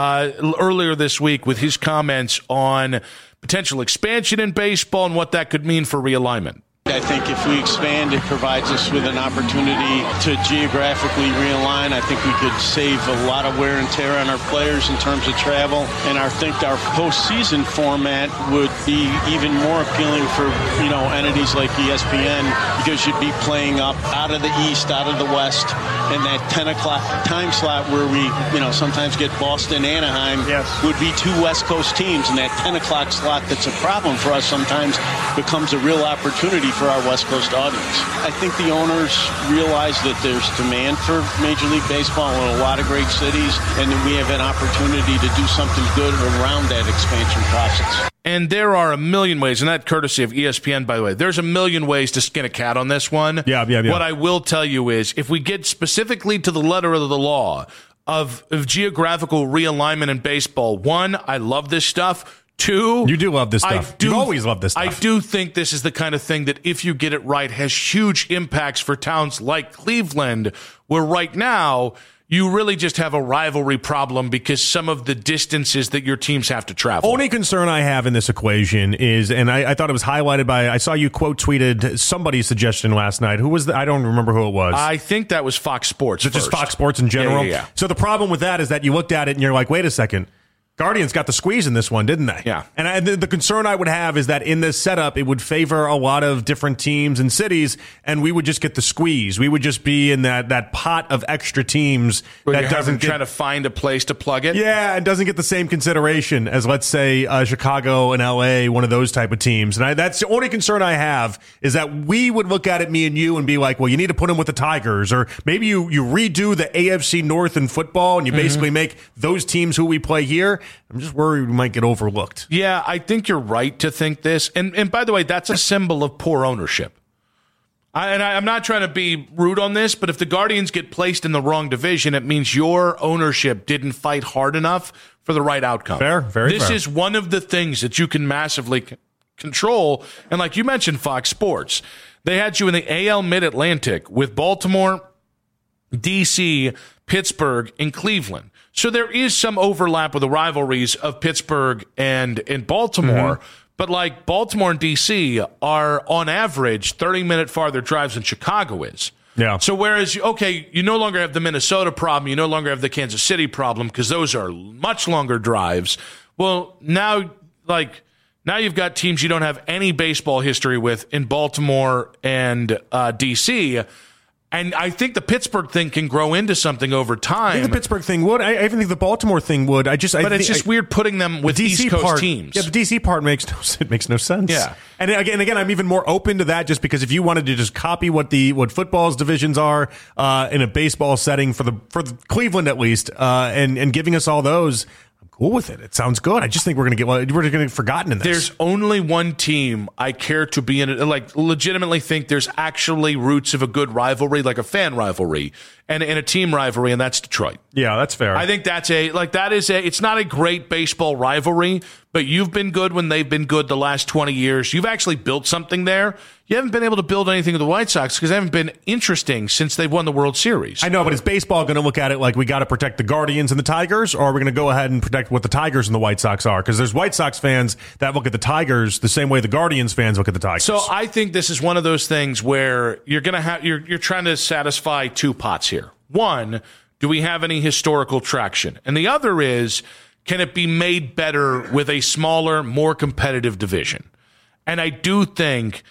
earlier this week with his comments on potential expansion in baseball and what that could mean for realignment. I think if we expand, it provides us with an opportunity to geographically realign. I think we could save a lot of wear and tear on our players in terms of travel. And I think our postseason format would be even more appealing for, entities like ESPN, because you'd be playing up out of the East, out of the West, and that 10 o'clock time slot where we, sometimes get Boston, Anaheim, would be two West Coast teams. And that 10 o'clock slot that's a problem for us sometimes becomes a real opportunity for our West Coast audience. I think the owners realize that there's demand for Major League Baseball in a lot of great cities, and that we have an opportunity to do something good around that expansion process. And there are a million ways, and that courtesy of ESPN, by the way, there's a million ways to skin a cat on this one. Yeah. What I will tell you is, if we get specifically to the letter of the law of geographical realignment in baseball, one, I love this stuff. Two, you do love this stuff. You always love this stuff. I do think this is the kind of thing that, if you get it right, has huge impacts for towns like Cleveland, where right now you really just have a rivalry problem because some of the distances that your teams have to travel. Only concern I have in this equation is, and I thought it was highlighted by, I saw you quote tweeted somebody's suggestion last night. Who was I don't remember who it was. I think that was Fox Sports. Just Fox Sports in general. Yeah. So the problem with that is that you looked at it and you're like, wait a second. Guardians got the squeeze in this one, didn't they? Yeah. And the concern I would have is that in this setup, it would favor a lot of different teams and cities, and we would just get the squeeze. We would just be in that pot of extra teams that doesn't try to find a place to plug it. Yeah, and doesn't get the same consideration as, let's say, Chicago and LA, one of those type of teams. And that's the only concern I have, is that we would look at it, me and you, and be like, well, you need to put them with the Tigers, or maybe you redo the AFC North in football, and you basically make those teams who we play here. I'm just worried we might get overlooked. Yeah, I think you're right to think this. And by the way, that's a symbol of poor ownership. I'm not trying to be rude on this, but if the Guardians get placed in the wrong division, it means your ownership didn't fight hard enough for the right outcome. Fair, very fair. This is one of the things that you can massively control. And like you mentioned, Fox Sports, they had you in the AL Mid-Atlantic with Baltimore, D.C., Pittsburgh, and Cleveland. So there is some overlap with the rivalries of Pittsburgh and Baltimore. Mm-hmm. But like Baltimore and D.C. are on average 30-minute farther drives than Chicago is. Yeah. So whereas, okay, you no longer have the Minnesota problem, you no longer have the Kansas City problem because those are much longer drives. Well, now you've got teams you don't have any baseball history with in Baltimore and D.C., and I think the Pittsburgh thing can grow into something over time. I think the Pittsburgh thing would. I even think the Baltimore thing would. But it's just weird putting them with East Coast teams. Yeah, the DC part makes no sense. Yeah. And again, I'm even more open to that, just because if you wanted to just copy what football's divisions are in a baseball setting for the Cleveland at least, and giving us all those, I'm cool with it. It sounds good. I just think we're going to get forgotten in this. There's only one team I care to be in it. Like, legitimately think there's actually roots of a good rivalry, like a fan rivalry, and a team rivalry, and that's Detroit. Yeah, that's fair. I think it's not a great baseball rivalry, but you've been good when they've been good the last 20 years. You've actually built something there. You haven't been able to build anything with the White Sox because they haven't been interesting since they've won the World Series. I know, but is baseball going to look at it like we got to protect the Guardians and the Tigers, or are we going to go ahead and protect what the Tigers and the White Sox are? Because there's White Sox fans that look at the Tigers the same way the Guardians fans look at the Tigers. So I think this is one of those things where you're trying to satisfy two pots here. One, do we have any historical traction? And the other is, can it be made better with a smaller, more competitive division? And I do think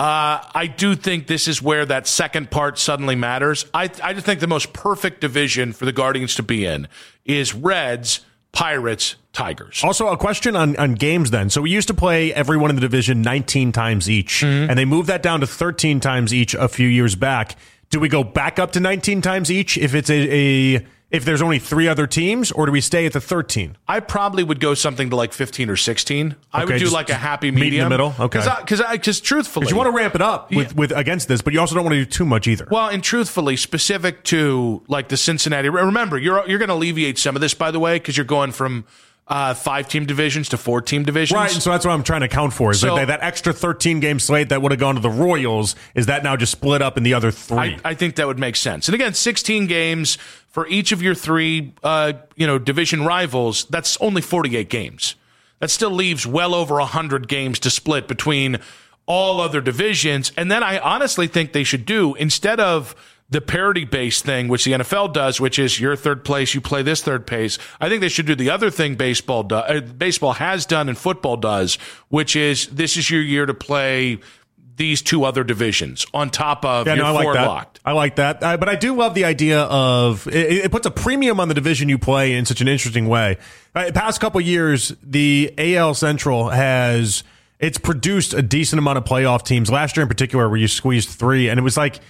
this is where that second part suddenly matters. I just think the most perfect division for the Guardians to be in is Reds, Pirates, Tigers. Also, a question on games then. So we used to play everyone in the division 19 times each, and they moved that down to 13 times each a few years back. Do we go back up to 19 times each if it's if there's only 3 other teams, or do we stay at the 13? I probably would go something to like 15 or 16. I would do like a happy medium. Meet in the middle? Okay. Because truthfully... Because you want to ramp it up with against this, but you also don't want to do too much either. Well, and truthfully, specific to like the Cincinnati... Remember, you're going to alleviate some of this, by the way, because you're going from 5-team divisions to 4-team divisions. Right, and so that's what I'm trying to account for. Is that extra 13-game slate that would have gone to the Royals, is that now just split up in the other 3? I think that would make sense. And again, 16 games for each of your 3 division rivals, that's only 48 games. That still leaves well over 100 games to split between all other divisions. And then I honestly think they should do, instead of the parity-based thing, which the NFL does, which is your third place, you play this third place. I think they should do the other thing baseball has done and football does, which is this is your year to play these 2 other divisions on top of your 4 locked. I like that. But I do love the idea of it puts a premium on the division you play in such an interesting way. The past couple of years, the AL Central it's produced a decent amount of playoff teams. Last year in particular, where you squeezed 3, and it was like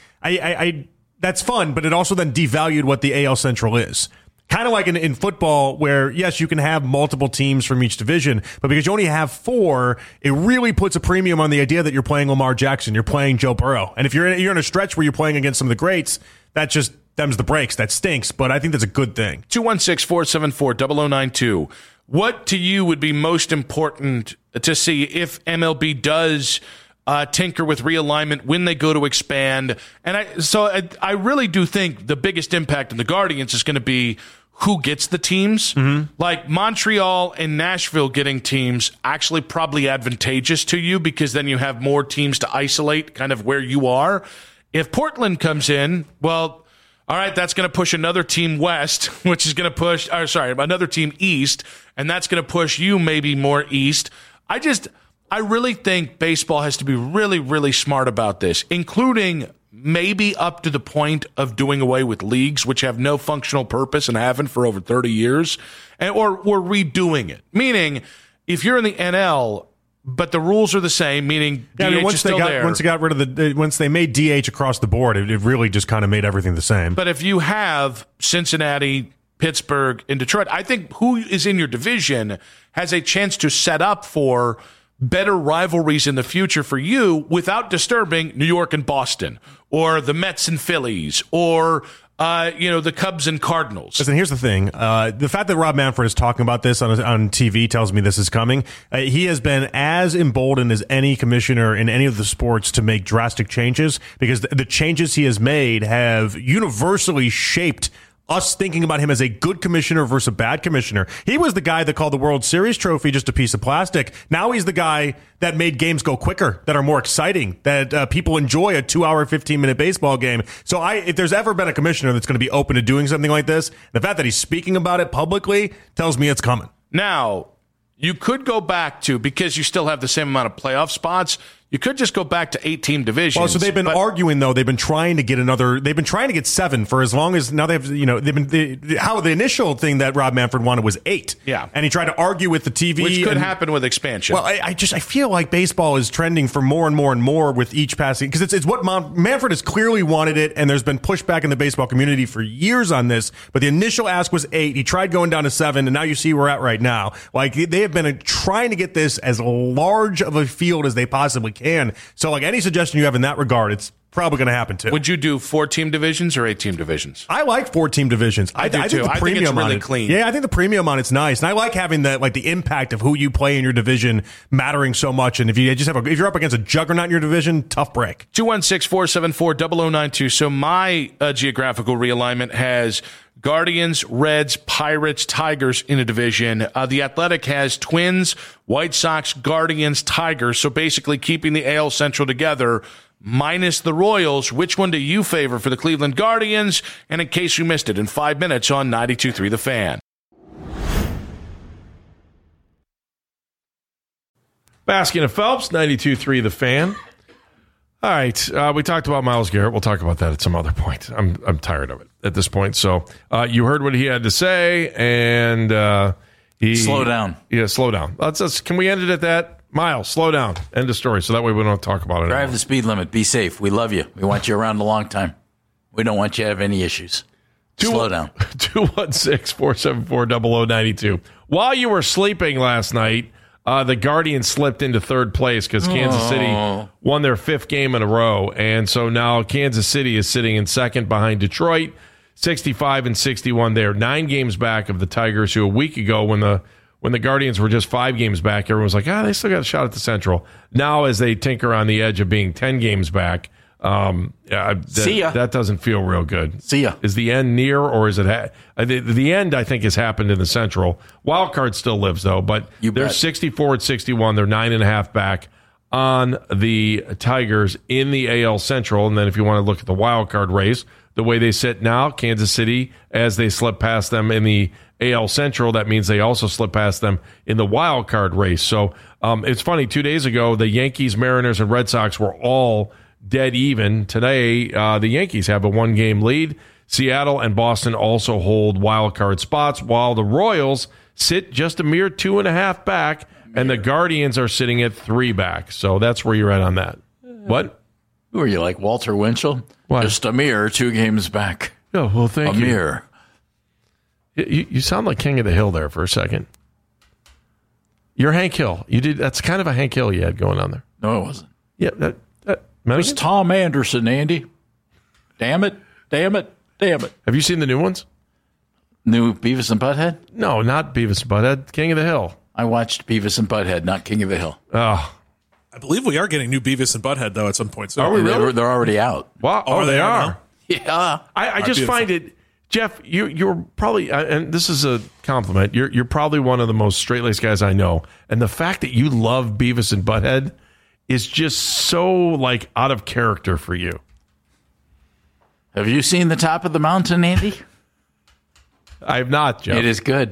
that's fun, but it also then devalued what the AL Central is. Kind of like in football, where, yes, you can have multiple teams from each division, but because you only have 4, it really puts a premium on the idea that you're playing Lamar Jackson, you're playing Joe Burrow. And if you're in a stretch where you're playing against some of the greats, that just them's the breaks. That stinks, but I think that's a good thing. 216-474-0092. What to you would be most important to see if MLB does tinker with realignment when they go to expand? And I really do think the biggest impact on the Guardians is going to be who gets the teams. Like Montreal and Nashville getting teams actually probably advantageous to you, because then you have more teams to isolate kind of where you are. If Portland comes in, well, all right, that's going to push another team west, which is going to push, another team east, and that's going to push you maybe more east. I really think baseball has to be really, really smart about this, including maybe up to the point of doing away with leagues, which have no functional purpose and haven't for over 30 years, or redoing it. Meaning, if you're in the NL, but the rules are the same, meaning DH is still there. Once they made DH across the board, it really just kind of made everything the same. But if you have Cincinnati, Pittsburgh, and Detroit, I think who is in your division has a chance to set up for better rivalries in the future for you without disturbing New York and Boston, or the Mets and Phillies, or the Cubs and Cardinals. Listen, here's the thing. The fact that Rob Manfred is talking about this on TV tells me this is coming. He has been as emboldened as any commissioner in any of the sports to make drastic changes, because the changes he has made have universally shaped us thinking about him as a good commissioner versus a bad commissioner. He was the guy that called the World Series trophy just a piece of plastic. Now he's the guy that made games go quicker, that are more exciting, that people enjoy a 2-hour, 15-minute baseball game. So if there's ever been a commissioner that's going to be open to doing something like this, the fact that he's speaking about it publicly tells me it's coming. Now, you could go back to, because you still have the same amount of playoff spots, You could just go back to 8-team divisions. Well, so they've been arguing though. They've been trying to get they've been trying to get 7 for as long as now they've the initial thing that Rob Manfred wanted was 8. Yeah. And he tried to argue with the TV. Which could happen with expansion. Well, I feel like baseball is trending for more and more and more with each passing, because it's what Manfred has clearly wanted it, and there's been pushback in the baseball community for years on this. But the initial ask was 8. He tried going down to 7, and now you see where we're at right now. Like, they have been trying to get this as large of a field as they possibly can. So, like, any suggestion you have in that regard, it's probably going to happen too. Would you do 4-team divisions or 8-team divisions? I like 4-team divisions. I do too. I think it's really clean. Yeah, I think the premium on it's nice, and I like having the impact of who you play in your division mattering so much. And if you're up against a juggernaut in your division, tough break. 216-474-0092. So my geographical realignment has Guardians, Reds, Pirates, Tigers in a division. The Athletic has Twins, White Sox, Guardians, Tigers. So basically keeping the AL Central together minus the Royals. Which one do you favor for the Cleveland Guardians? And in case you missed it, in 5 minutes on 92.3 The Fan. Baskin and Phelps, 92.3 The Fan. All right, we talked about Myles Garrett. We'll talk about that at some other point. I'm tired of it at this point. So you heard what he had to say, and he slow down. Yeah, slow down. Can we end it at that? Myles, slow down. End of story. So that way we don't talk about it. Drive the speed limit. Be safe. We love you. We want you around a long time. We don't want you to have any issues. Slow down. 216-474-0092. While you were sleeping last night, the Guardians slipped into third place because Kansas City won their 5th game in a row. And so now Kansas City is sitting in second behind Detroit, 65-61. They're 9 games back of the Tigers, who a week ago when the Guardians were just 5 games back, everyone was like, they still got a shot at the Central. Now, as they tinker on the edge of being 10 games back, see ya. That doesn't feel real good. See ya. Is the end near, or is it the end? I think has happened in the Central. Wild card still lives though, but they're 64-61. They're 9.5 back on the Tigers in the AL Central. And then if you want to look at the wild card race, the way they sit now, Kansas City, as they slip past them in the AL Central, that means they also slip past them in the wild card race. So it's funny. 2 days ago, the Yankees, Mariners, and Red Sox were all dead even. Today, the Yankees have a 1-game lead. Seattle and Boston also hold wild card spots, while the Royals sit just a mere 2.5 back, and the Guardians are sitting at 3 back. So that's where you're at on that. What? Who are you, like Walter Winchell? What? Just a mere 2 games back. Oh, well, thank you. A mere. You sound like King of the Hill there for a second. You're Hank Hill. That's kind of a Hank Hill you had going on there. No, it wasn't. Yeah, it was Tom Anderson, Andy. Damn it. Have you seen the new ones? New Beavis and Butthead? No, not Beavis and Butthead. King of the Hill. I watched Beavis and Butthead, not King of the Hill. Oh. I believe we are getting new Beavis and Butthead, though, at some point. So are we really? They're already out. Wow. Oh, they are? Yeah. I just find it, Jeff, you're probably, and this is a compliment, you're probably one of the most straight-laced guys I know. And the fact that you love Beavis and Butthead is just so, like, out of character for you. Have you seen The Top of the Mountain, Andy? I have not, Jeff. It is good.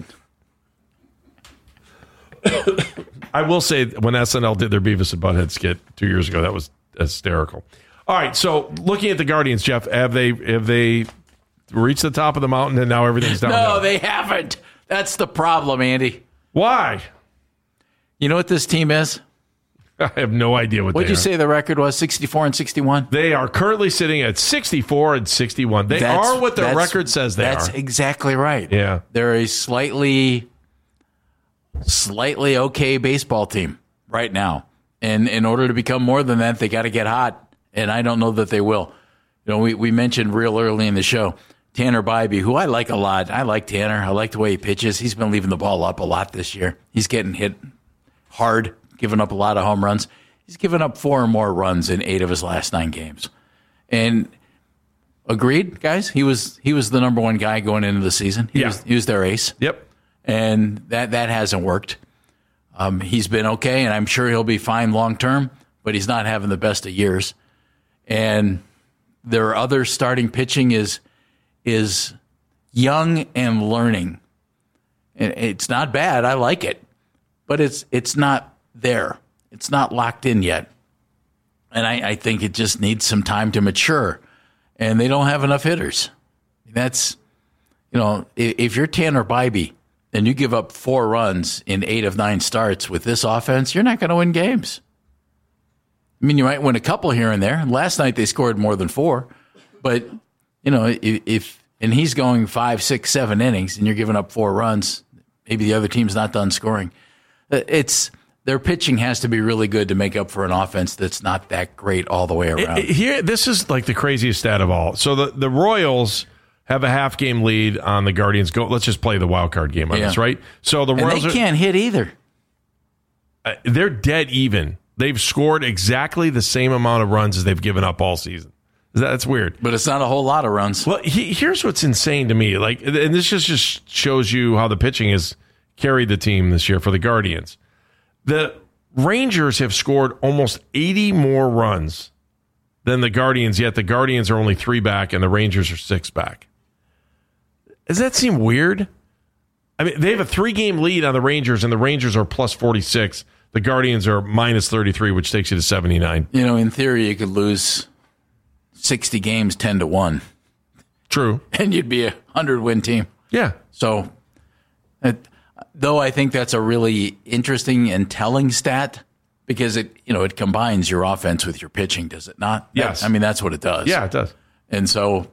I will say, when SNL did their Beavis and Butthead skit 2 years ago, that was hysterical. All right, so looking at the Guardians, Jeff, have they reached the top of the mountain and now everything's downhill? No, they haven't. That's the problem, Andy. Why? You know what this team is? I have no idea what What'd they you say the record was, 64-61? They are currently sitting at 64-61. They are what their record says they are. That's exactly right. Yeah. They're a slightly okay baseball team right now. And in order to become more than that, they got to get hot. And I don't know that they will. You know, we mentioned real early in the show, Tanner Bybee, who I like a lot. I like Tanner. I like the way he pitches. He's been leaving the ball up a lot this year. He's getting hit hard, giving up a lot of home runs. He's given up 4 or more runs in 8 of his last 9 games. And agreed, guys? He was the number 1 guy going into the season. He was their ace. Yep. And that hasn't worked. He's been okay, and I'm sure he'll be fine long term, but he's not having the best of years. And their other starting pitching is young and learning. And it's not bad. I like it. But it's not there. It's not locked in yet. And I think it just needs some time to mature. And they don't have enough hitters. That's, if you're Tanner Bybee and you give up 4 runs in 8 of 9 starts with this offense, you're not going to win games. I mean, you might win a couple here and there. Last night they scored more than 4. But, if he's going 5, 6, 7 innings and you're giving up 4 runs, maybe the other team's not done scoring. Their pitching has to be really good to make up for an offense that's not that great all the way around. This is like the craziest stat of all. So the Royals have a half-game lead on the Guardians. Let's just play the wild card game on this, right? So the Royals they can't hit either. They're dead even. They've scored exactly the same amount of runs as they've given up all season. That's weird. But it's not a whole lot of runs. Well, here's what's insane to me. And this just shows you how the pitching has carried the team this year for the Guardians. The Rangers have scored almost 80 more runs than the Guardians, yet the Guardians are only 3 back and the Rangers are 6 back. Does that seem weird? I mean, they have a 3-game lead on the Rangers, and the Rangers are plus 46. The Guardians are minus 33, which takes you to 79. In theory, you could lose 60 games 10-1. True. And you'd be a 100-win team. Yeah. So, though I think that's a really interesting and telling stat because it combines your offense with your pitching, does it not? Yes. I mean, that's what it does. Yeah, it does. And so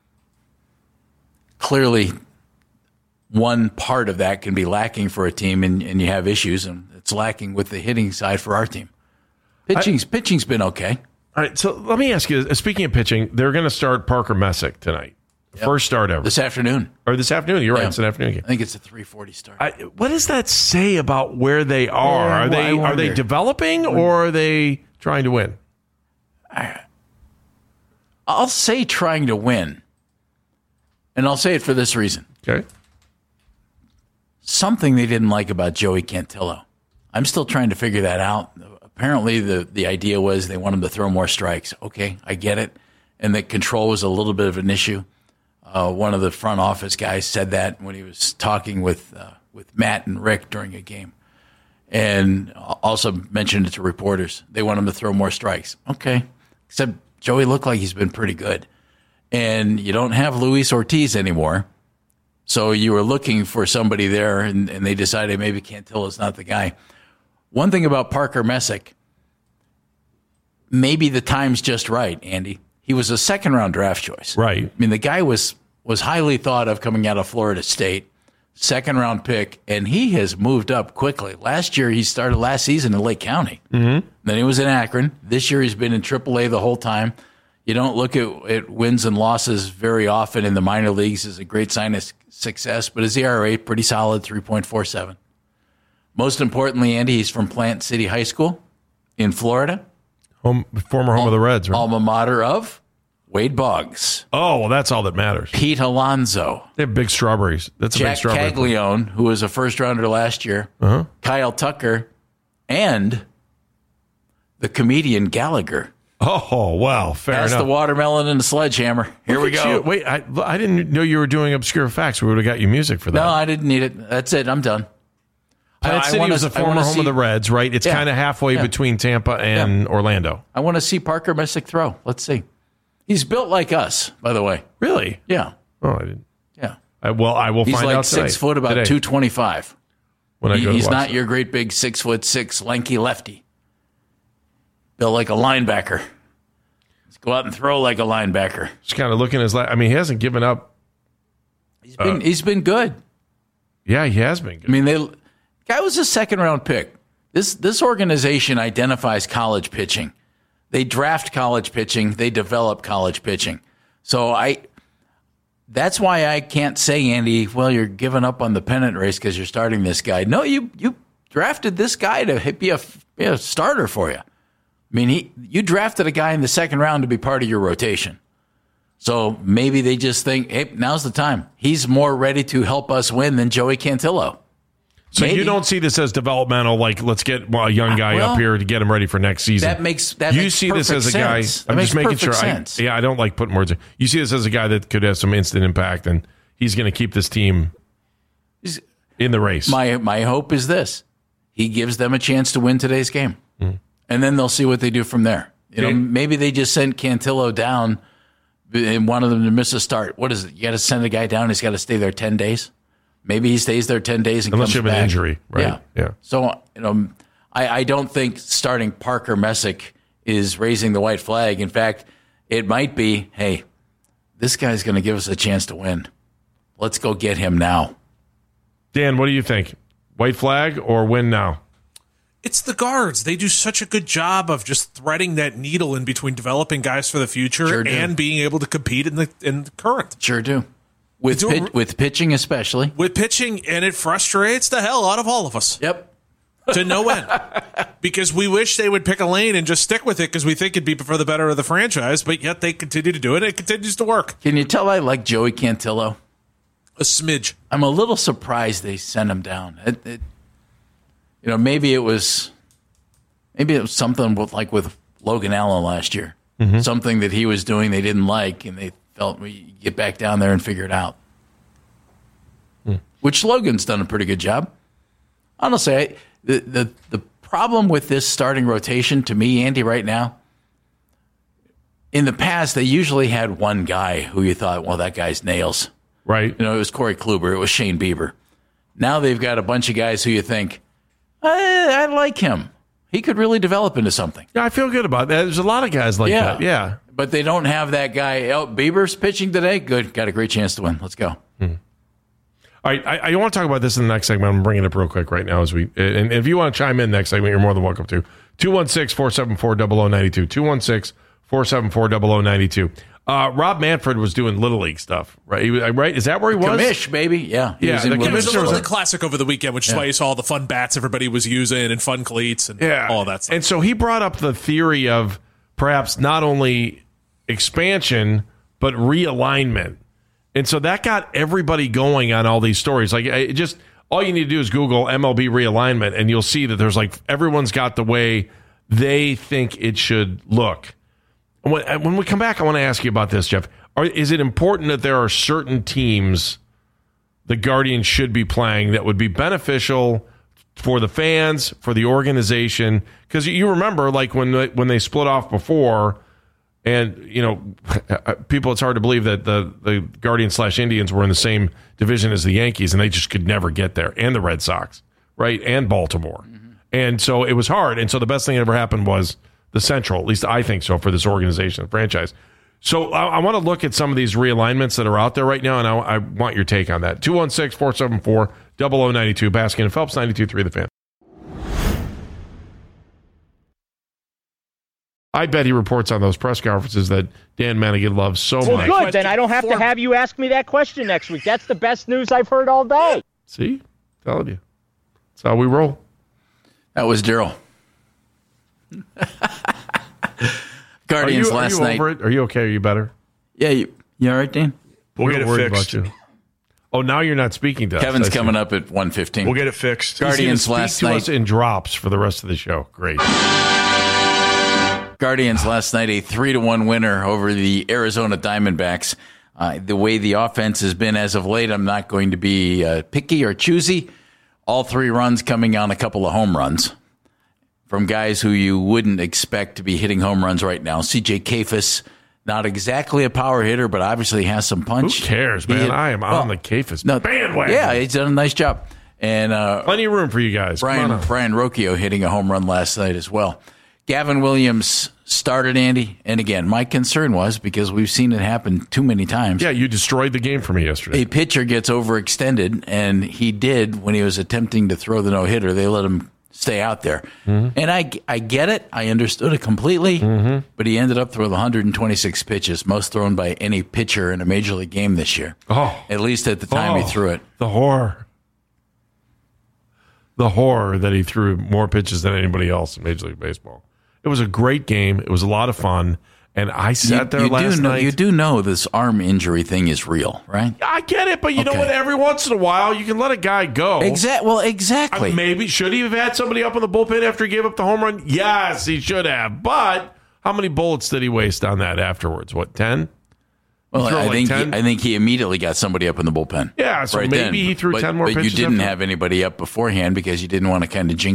clearly one part of that can be lacking for a team and you have issues, and it's lacking with the hitting side for our team. Pitching's been okay. All right, so let me ask you, speaking of pitching, they're going to start Parker Messick tonight. Yep. First start ever. This afternoon. Or this afternoon, you're right, it's an afternoon game. I think it's a 3:40 start. What does that say about where they are? Are they developing or are they trying to win? I'll say trying to win. And I'll say it for this reason. Okay. Something they didn't like about Joey Cantillo. I'm still trying to figure that out. Apparently, the idea was they want him to throw more strikes. Okay, I get it. And that control was a little bit of an issue. One of the front office guys said that when he was talking with Matt and Rick during a game. And also mentioned it to reporters. They want him to throw more strikes. Okay. Except Joey looked like he's been pretty good. And you don't have Luis Ortiz anymore. So you were looking for somebody there, and they decided maybe Cantillo's not the guy. One thing about Parker Messick, maybe the time's just right, Andy. He was a second-round draft choice. Right. I mean, the guy was highly thought of coming out of Florida State, second-round pick, and he has moved up quickly. Last year, he started last season in Lake County. Mm-hmm. Then he was in Akron. This year, he's been in AAA the whole time. You don't look at wins and losses very often in the minor leagues as a great sign of success, but his ERA, pretty solid, 3.47. Most importantly, Andy, he's from Plant City High School in Florida. Former home of the Reds, right? Alma mater of Wade Boggs. Oh, well, that's all that matters. Pete Alonso. They have big strawberries. That's Jack a big strawberry. Caglione, who was a first-rounder last year. Uh-huh. Kyle Tucker, and the comedian Gallagher. Oh, wow. Fair enough. That's the watermelon and the sledgehammer. Here we go. Wait, I didn't know you were doing obscure facts. We would have got you music for that. No, I didn't need it. That's it. I'm done. Plant City was a former home of the Reds, right? It's kind of halfway between Tampa and Orlando. I want to see Parker Messick throw. Let's see. He's built like us, by the way. Really? Yeah. Oh, I didn't. Yeah. I will He's find like out today. 6 foot, about today. 225. When I go He's to not watch your great big 6'6" lanky lefty. Built like a linebacker. Let's go out and throw like a linebacker. Just kind of looking at his. I mean, he hasn't given up. He's been good. Yeah, he has been good. I mean, guy was a second-round pick. This organization identifies college pitching. They draft college pitching. They develop college pitching. So that's why I can't say, Andy, well, you're giving up on the pennant race because you're starting this guy. No, you drafted this guy to be a starter for you. I mean, you drafted a guy in the second round to be part of your rotation. So maybe they just think, hey, now's the time. He's more ready to help us win than Joey Cantillo. So you don't see this as developmental, like let's get a young guy up here to get him ready for next season. That makes you see this as a guy. I'm just making sure. I don't like putting words in. You see this as a guy that could have some instant impact, and he's going to keep this team in the race. My hope is this: he gives them a chance to win today's game, and then they'll see what they do from there. You know, maybe they just sent Cantillo down and wanted them to miss a start. What is it? You got to send a guy down. He's got to stay there 10 days. Maybe he stays there 10 days and unless comes you have back. an injury, right? Yeah. So, you know, I don't think starting Parker Messick is raising the white flag. In fact, it might be, hey, this guy's going to give us a chance to win. Let's go get him now. Dan, what do you think? White flag or win now? It's the guards. They do such a good job of just threading that needle in between developing guys for the future and being able to compete in the current. Sure do. With pitching especially. With pitching, and it frustrates the hell out of all of us. Yep. To no end. Because we wish they would pick a lane and just stick with it because we think it'd be for the better of the franchise, but yet they continue to do it. It continues to work. Can you tell I like Joey Cantillo? A smidge. I'm a little surprised they sent him down. You know, maybe it was something with Logan Allen last year. Mm-hmm. Something that he was doing they didn't like, and they felt we get back down there and figure it out. Which Logan's done a pretty good job. Honestly, the problem with this starting rotation to me, Andy, right now, in the past they usually had one guy who you thought, well, that guy's nails. Right. You know, it was Corey Kluber. It was Shane Bieber. Now they've got a bunch of guys who you think, I like him. He could really develop into something. Yeah, I feel good about that. There's a lot of guys like that. Yeah. But they don't have that guy. Oh, Bieber's pitching today. Good. Got a great chance to win. Let's go. All right. I want to talk about this in the next segment. I'm bringing it up real quick right now. And if you want to chime in next segment, you're more than welcome to. 216-474-0092. 216-474-0092. Rob Manfred was doing Little League stuff, right? Right? Is that where he was? Commish, baby. Yeah. It was a Little League Classic over the weekend, which is why you saw all the fun bats everybody was using and fun cleats and all that stuff. And so he brought up the theory of perhaps not only expansion, but realignment. And so that got everybody going on all these stories. Like, all you need to do is Google MLB realignment, and you'll see that there's everyone's got the way they think it should look. When we come back, I want to ask you about this, Jeff. Is it important that there are certain teams the Guardians should be playing that would be beneficial for the fans, for the organization? Because you remember, when they split off before, and people, it's hard to believe that the Guardians/Indians were in the same division as the Yankees, and they just could never get there, and the Red Sox, right, and Baltimore, and so it was hard. And so the best thing that ever happened was the Central, at least I think so, for this organization, franchise. So I want to look at some of these realignments that are out there right now, and I want your take on that. 216-474-0092, Baskin and Phelps, 92.3 The Fan. I bet he reports on those press conferences that Dan Manigan loves so much. Well, good. Then I don't have to have you ask me that question next week. That's the best news I've heard all day. See? Telling you. That's how we roll. That was Daryl. Guardians last night. Over it? Are you okay? Are you better? Yeah, you all right, Dan? We'll get it fixed. About you. Oh, now you're not speaking to us. Kevin's coming up at 1:15. We'll get it fixed. Guardians last night. Speak to us in drops for the rest of the show. Great. Guardians last night, a 3-1 winner over the Arizona Diamondbacks. The way the offense has been as of late, I'm not going to be picky or choosy. All 3 runs coming on a couple of home runs from guys who you wouldn't expect to be hitting home runs right now. C.J. Kayfus, not exactly a power hitter, but obviously has some punch. Who cares, man? I am on the Kayfus bandwagon. Yeah, he's done a nice job. And plenty of room for you guys. Brian Rocchio hitting a home run last night as well. Gavin Williams started, Andy, and again, my concern was, because we've seen it happen too many times. Yeah, you destroyed the game for me yesterday. A pitcher gets overextended, and he did when he was attempting to throw the no-hitter. They let him stay out there. Mm-hmm. And I get it. I understood it completely. Mm-hmm. But he ended up with 126 pitches, most thrown by any pitcher in a Major League game this year. Oh. At least at the time he threw it. The horror. The horror that he threw more pitches than anybody else in Major League Baseball. It was a great game. It was a lot of fun. And I sat there last night. You do know this arm injury thing is real, right? I get it, but you know what? Every once in a while, you can let a guy go. Exactly. Maybe. Should he have had somebody up in the bullpen after he gave up the home run? Yes, he should have. But how many bullets did he waste on that afterwards? What, 10? Well, I think he immediately got somebody up in the bullpen. Yeah, so maybe he threw 10 more pitches. But you didn't have anybody up beforehand because you didn't want to kind of jinx it.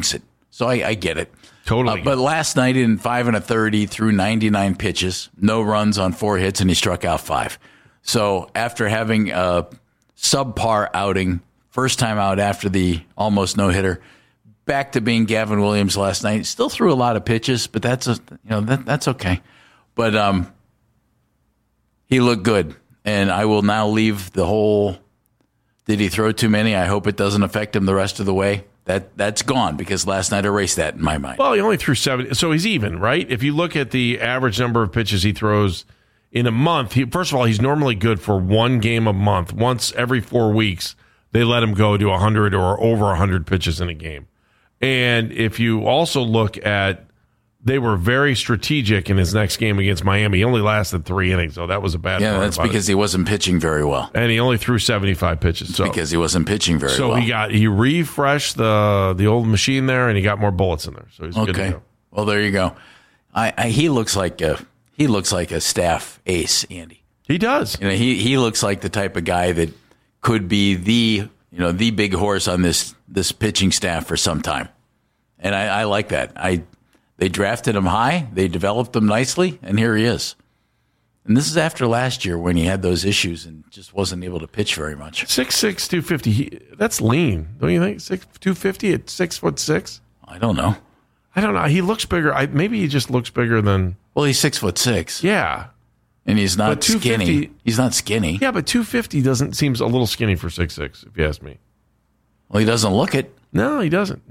So I get it. Totally. But last night in 5 1/3, he threw 99 pitches, no runs on 4 hits, and he struck out 5. So after having a subpar outing, first time out after the almost no-hitter, back to being Gavin Williams last night. Still threw a lot of pitches, but that's okay. But he looked good, and I will now leave the whole. Did he throw too many? I hope it doesn't affect him the rest of the way. That's gone because last night erased that in my mind. Well, he only threw 70, so he's even, right? If you look at the average number of pitches he throws in a month, first of all, he's normally good for one game a month. Once every 4 weeks, they let him go to 100 or over 100 pitches in a game. And if you also look at, they were very strategic in his next game against Miami. He only lasted 3 innings, so that was a bad. Yeah, that's because he wasn't pitching very well, and he only threw 75 pitches. So because he wasn't pitching very well. So he refreshed the old machine there, and he got more bullets in there. So he's good to go. Well, there you go. He looks like a staff ace, Andy. He does. He looks like the type of guy that could be the big horse on this pitching staff for some time, and I like that. They drafted him high, they developed him nicely, and here he is. And this is after last year when he had those issues and just wasn't able to pitch very much. 6'6", 250. That's lean, don't you think? 250 at 6'6"? I don't know. He looks bigger. Maybe he just looks bigger than. Well, he's 6'6". Yeah, and he's not skinny. He's not skinny. Yeah, but 250 seems a little skinny for 6'6", if you ask me. Well, he doesn't look it. No, he doesn't.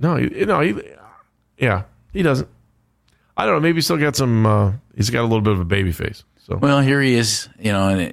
He doesn't. I don't know. Maybe he's still got some. He's got a little bit of a baby face. So well, here he is. And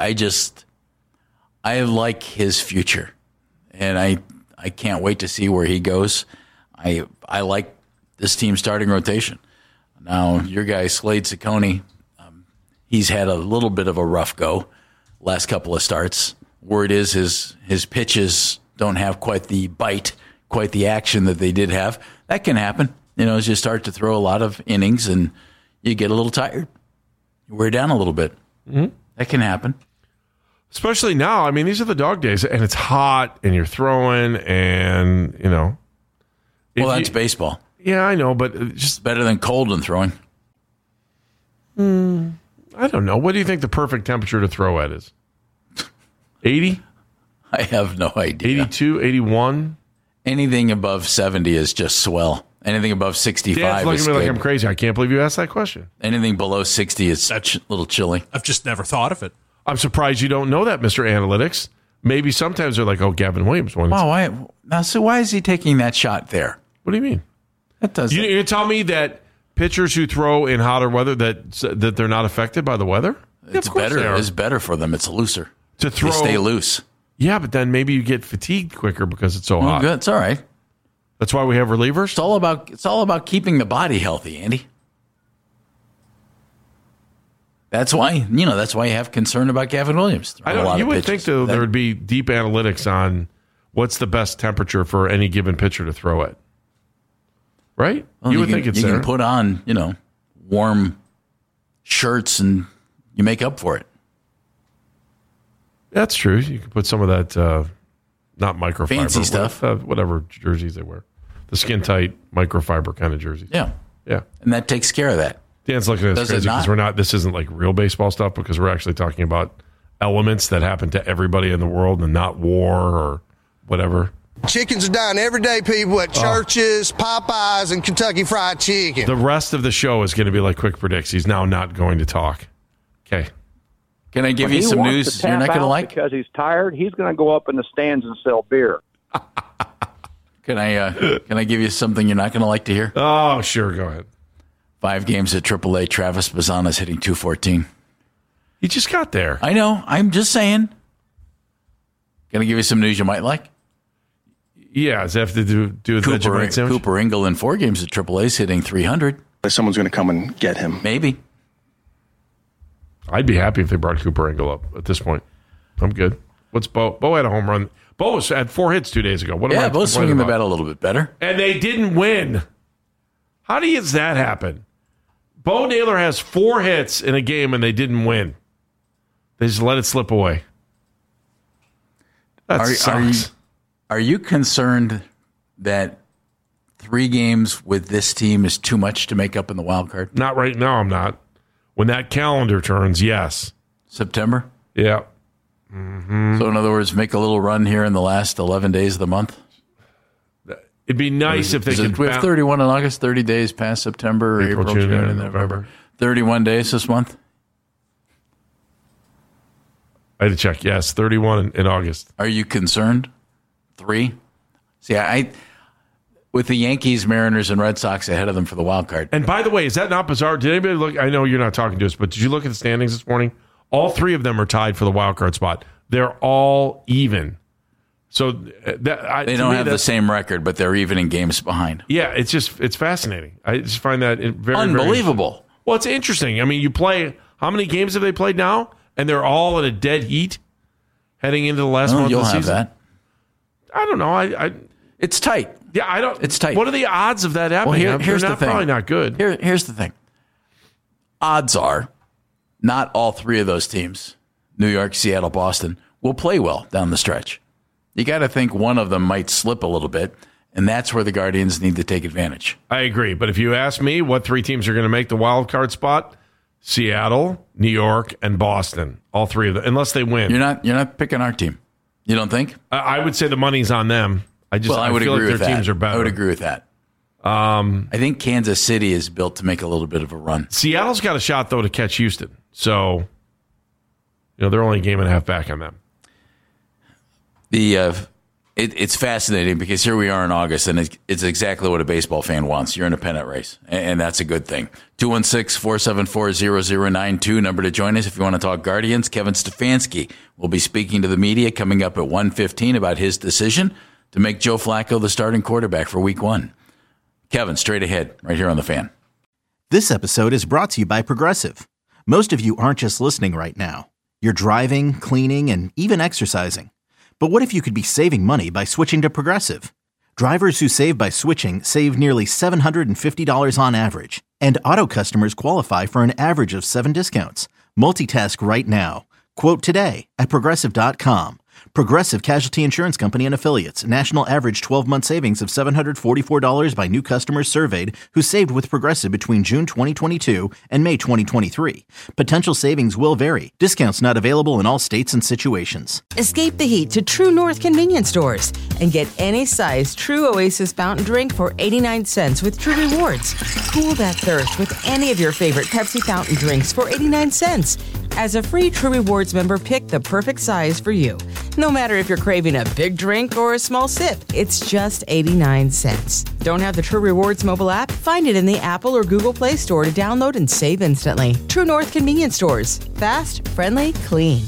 I like his future, and I can't wait to see where he goes. I like this team's starting rotation. Now, your guy Slade Ciccone, he's had a little bit of a rough go last couple of starts. Word is his pitches don't have quite the bite, quite the action that they did have. That can happen. As you start to throw a lot of innings and you get a little tired, you wear down a little bit. Mm-hmm. That can happen. Especially now. I mean, these are the dog days, and it's hot, and you're throwing, and, Well, that's baseball. Yeah, I know, but just better than cold and throwing. I don't know. What do you think the perfect temperature to throw at is? 80? I have no idea. 82, 81? Anything above 70 is just swell. Anything above 65 Dan's looking is at me good. like I'm crazy. I can't believe you asked that question. Anything below 60 is a little chilly. I've just never thought of it. I'm surprised you don't know that, Mr. Analytics. Maybe sometimes they're like, oh, Gavin Williams won. Wow, why is he taking that shot there? What do you mean? That doesn't. You tell me that pitchers who throw in hotter weather that they're not affected by the weather? It's better. It's better for them. It's looser. To throw, they stay loose. Yeah, but then maybe you get fatigued quicker because it's so hot. Good. It's all right. That's why we have relievers. It's all about keeping the body healthy, Andy. That's why you have concern about Gavin Williams. You would think there would be deep analytics on what's the best temperature for any given pitcher to throw at. Right? Well, you would think it's you there. can put on, warm shirts and you make up for it. That's true. You can put some of that, not microfiber. Fancy stuff. Whatever jerseys they wear. The skin tight microfiber kind of jerseys. Yeah. Yeah. And that takes care of that. Dan's looking at us crazy because this isn't like real baseball stuff because we're actually talking about elements that happen to everybody in the world and not war or whatever. Chickens are dying every day, people, at churches, Popeyes, and Kentucky Fried Chicken. The rest of the show is going to be like Quick Predicts. He's now not going to talk. Okay. Can I give you some news you're not going to like? Because he's tired, he's going to go up in the stands and sell beer. Can I give you something you're not going to like to hear? Oh, sure. Go ahead. 5 games at AAA. Travis Bazzana's hitting .214. He just got there. I know. I'm just saying. Can I give you some news you might like? Yeah, does that have to do with Vegemite sandwich? Cooper Ingle in 4 games at AAA is hitting .300. Someone's going to come and get him. Maybe. I'd be happy if they brought Cooper Ingle up at this point. I'm good. What's Bo? Bo had a home run. Bo had 4 hits 2 days ago. Bo's swinging the bat a little bit better. And they didn't win. How does that happen? Bo Naylor has 4 hits in a game and they didn't win. They just let it slip away. That sucks. Are you concerned that 3 games with this team is too much to make up in the wild card? Not right now, I'm not. When that calendar turns, yes. September? Yeah. Mm-hmm. So in other words, make a little run here in the last 11 days of the month? It'd be nice if they could. We have 31 in August, 30 days past September, April, June, and November. 31 days this month? I had to check. Yes, 31 in August. Are you concerned? 3? See, with the Yankees, Mariners, and Red Sox ahead of them for the wild card. And by the way, is that not bizarre? Did anybody look? I know you're not talking to us, but did you look at the standings this morning? All 3 of them are tied for the wild card spot. They're all even. So they don't have the same record, but they're even in games behind. Yeah, it's fascinating. I just find that very unbelievable. Very, well, it's interesting. I mean, you play. How many games have they played now? And they're all in a dead heat heading into the last month of the season. You'll have that. I don't know. It's tight. Yeah, I don't. It's tight. What are the odds of that happening? Well, here's the thing. Probably not good. Here's the thing. Odds are, not all 3 of those teams, New York, Seattle, Boston, will play well down the stretch. You got to think one of them might slip a little bit, and that's where the Guardians need to take advantage. I agree. But if you ask me what 3 teams are going to make the wild card spot, Seattle, New York, and Boston, all 3 of them, unless they win. You're not picking our team. You don't think? I would say the money's on them. I would agree like with their that. teams are better. I would agree with that. I think Kansas City is built to make a little bit of a run. Seattle's got a shot, though, to catch Houston. So, they're only a game and a half back on them. It's fascinating because here we are in August, and it's exactly what a baseball fan wants. You're in a pennant race, and that's a good thing. 216-474-0092, number to join us if you want to talk Guardians. Kevin Stefanski will be speaking to the media coming up at 1:15 about his decision to make Joe Flacco the starting quarterback for Week 1. Kevin, straight ahead, right here on The Fan. This episode is brought to you by Progressive. Most of you aren't just listening right now. You're driving, cleaning, and even exercising. But what if you could be saving money by switching to Progressive? Drivers who save by switching save nearly $750 on average, and auto customers qualify for an average of 7 discounts. Multitask right now. Quote today at Progressive.com. Progressive Casualty Insurance Company and Affiliates. National average 12-month savings of $744 by new customers surveyed who saved with Progressive between June 2022 and May 2023. Potential savings will vary. Discounts not available in all states and situations. Escape the heat to True North convenience stores and get any size True Oasis fountain drink for 89 cents with True Rewards. Cool that thirst with any of your favorite Pepsi fountain drinks for 89 cents. As a free True Rewards member, pick the perfect size for you. No matter if you're craving a big drink or a small sip, it's just 89 cents. Don't have the True Rewards mobile app? Find it in the Apple or Google Play Store to download and save instantly. True North convenience stores. Fast, friendly, clean.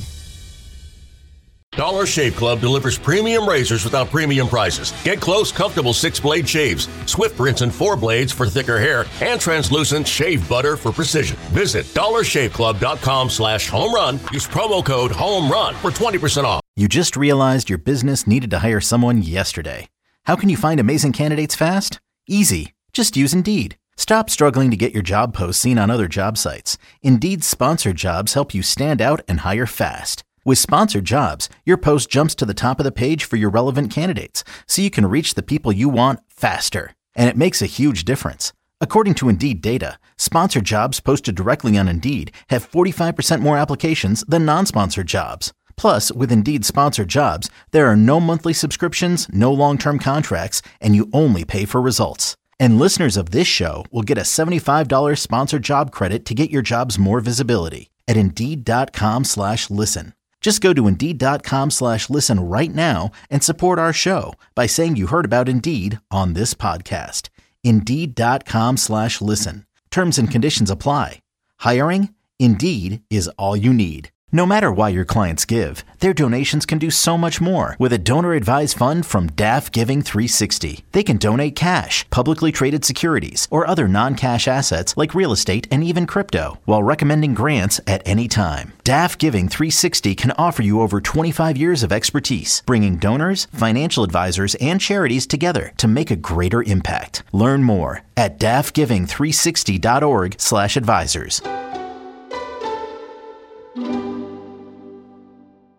Dollar Shave Club delivers premium razors without premium prices. Get close, comfortable 6-blade shaves, swift rinse and 4 blades for thicker hair, and translucent shave butter for precision. Visit dollarshaveclub.com/homerun. Use promo code HOMERUN for 20% off. You just realized your business needed to hire someone yesterday. How can you find amazing candidates fast? Easy. Just use Indeed. Stop struggling to get your job posts seen on other job sites. Indeed's sponsored jobs help you stand out and hire fast. With sponsored jobs, your post jumps to the top of the page for your relevant candidates, so you can reach the people you want faster. And it makes a huge difference. According to Indeed data, sponsored jobs posted directly on Indeed have 45% more applications than non-sponsored jobs. Plus, with Indeed sponsored jobs, there are no monthly subscriptions, no long-term contracts, and you only pay for results. And listeners of this show will get a $75 sponsored job credit to get your jobs more visibility at Indeed.com/listen. Just go to Indeed.com/listen right now and support our show by saying you heard about Indeed on this podcast. Indeed.com/listen. Terms and conditions apply. Hiring? Indeed is all you need. No matter why your clients give, their donations can do so much more with a donor-advised fund from DAF Giving 360. They can donate cash, publicly traded securities, or other non-cash assets like real estate and even crypto, while recommending grants at any time. DAF Giving 360 can offer you over 25 years of expertise, bringing donors, financial advisors, and charities together to make a greater impact. Learn more at dafgiving360.org/advisors.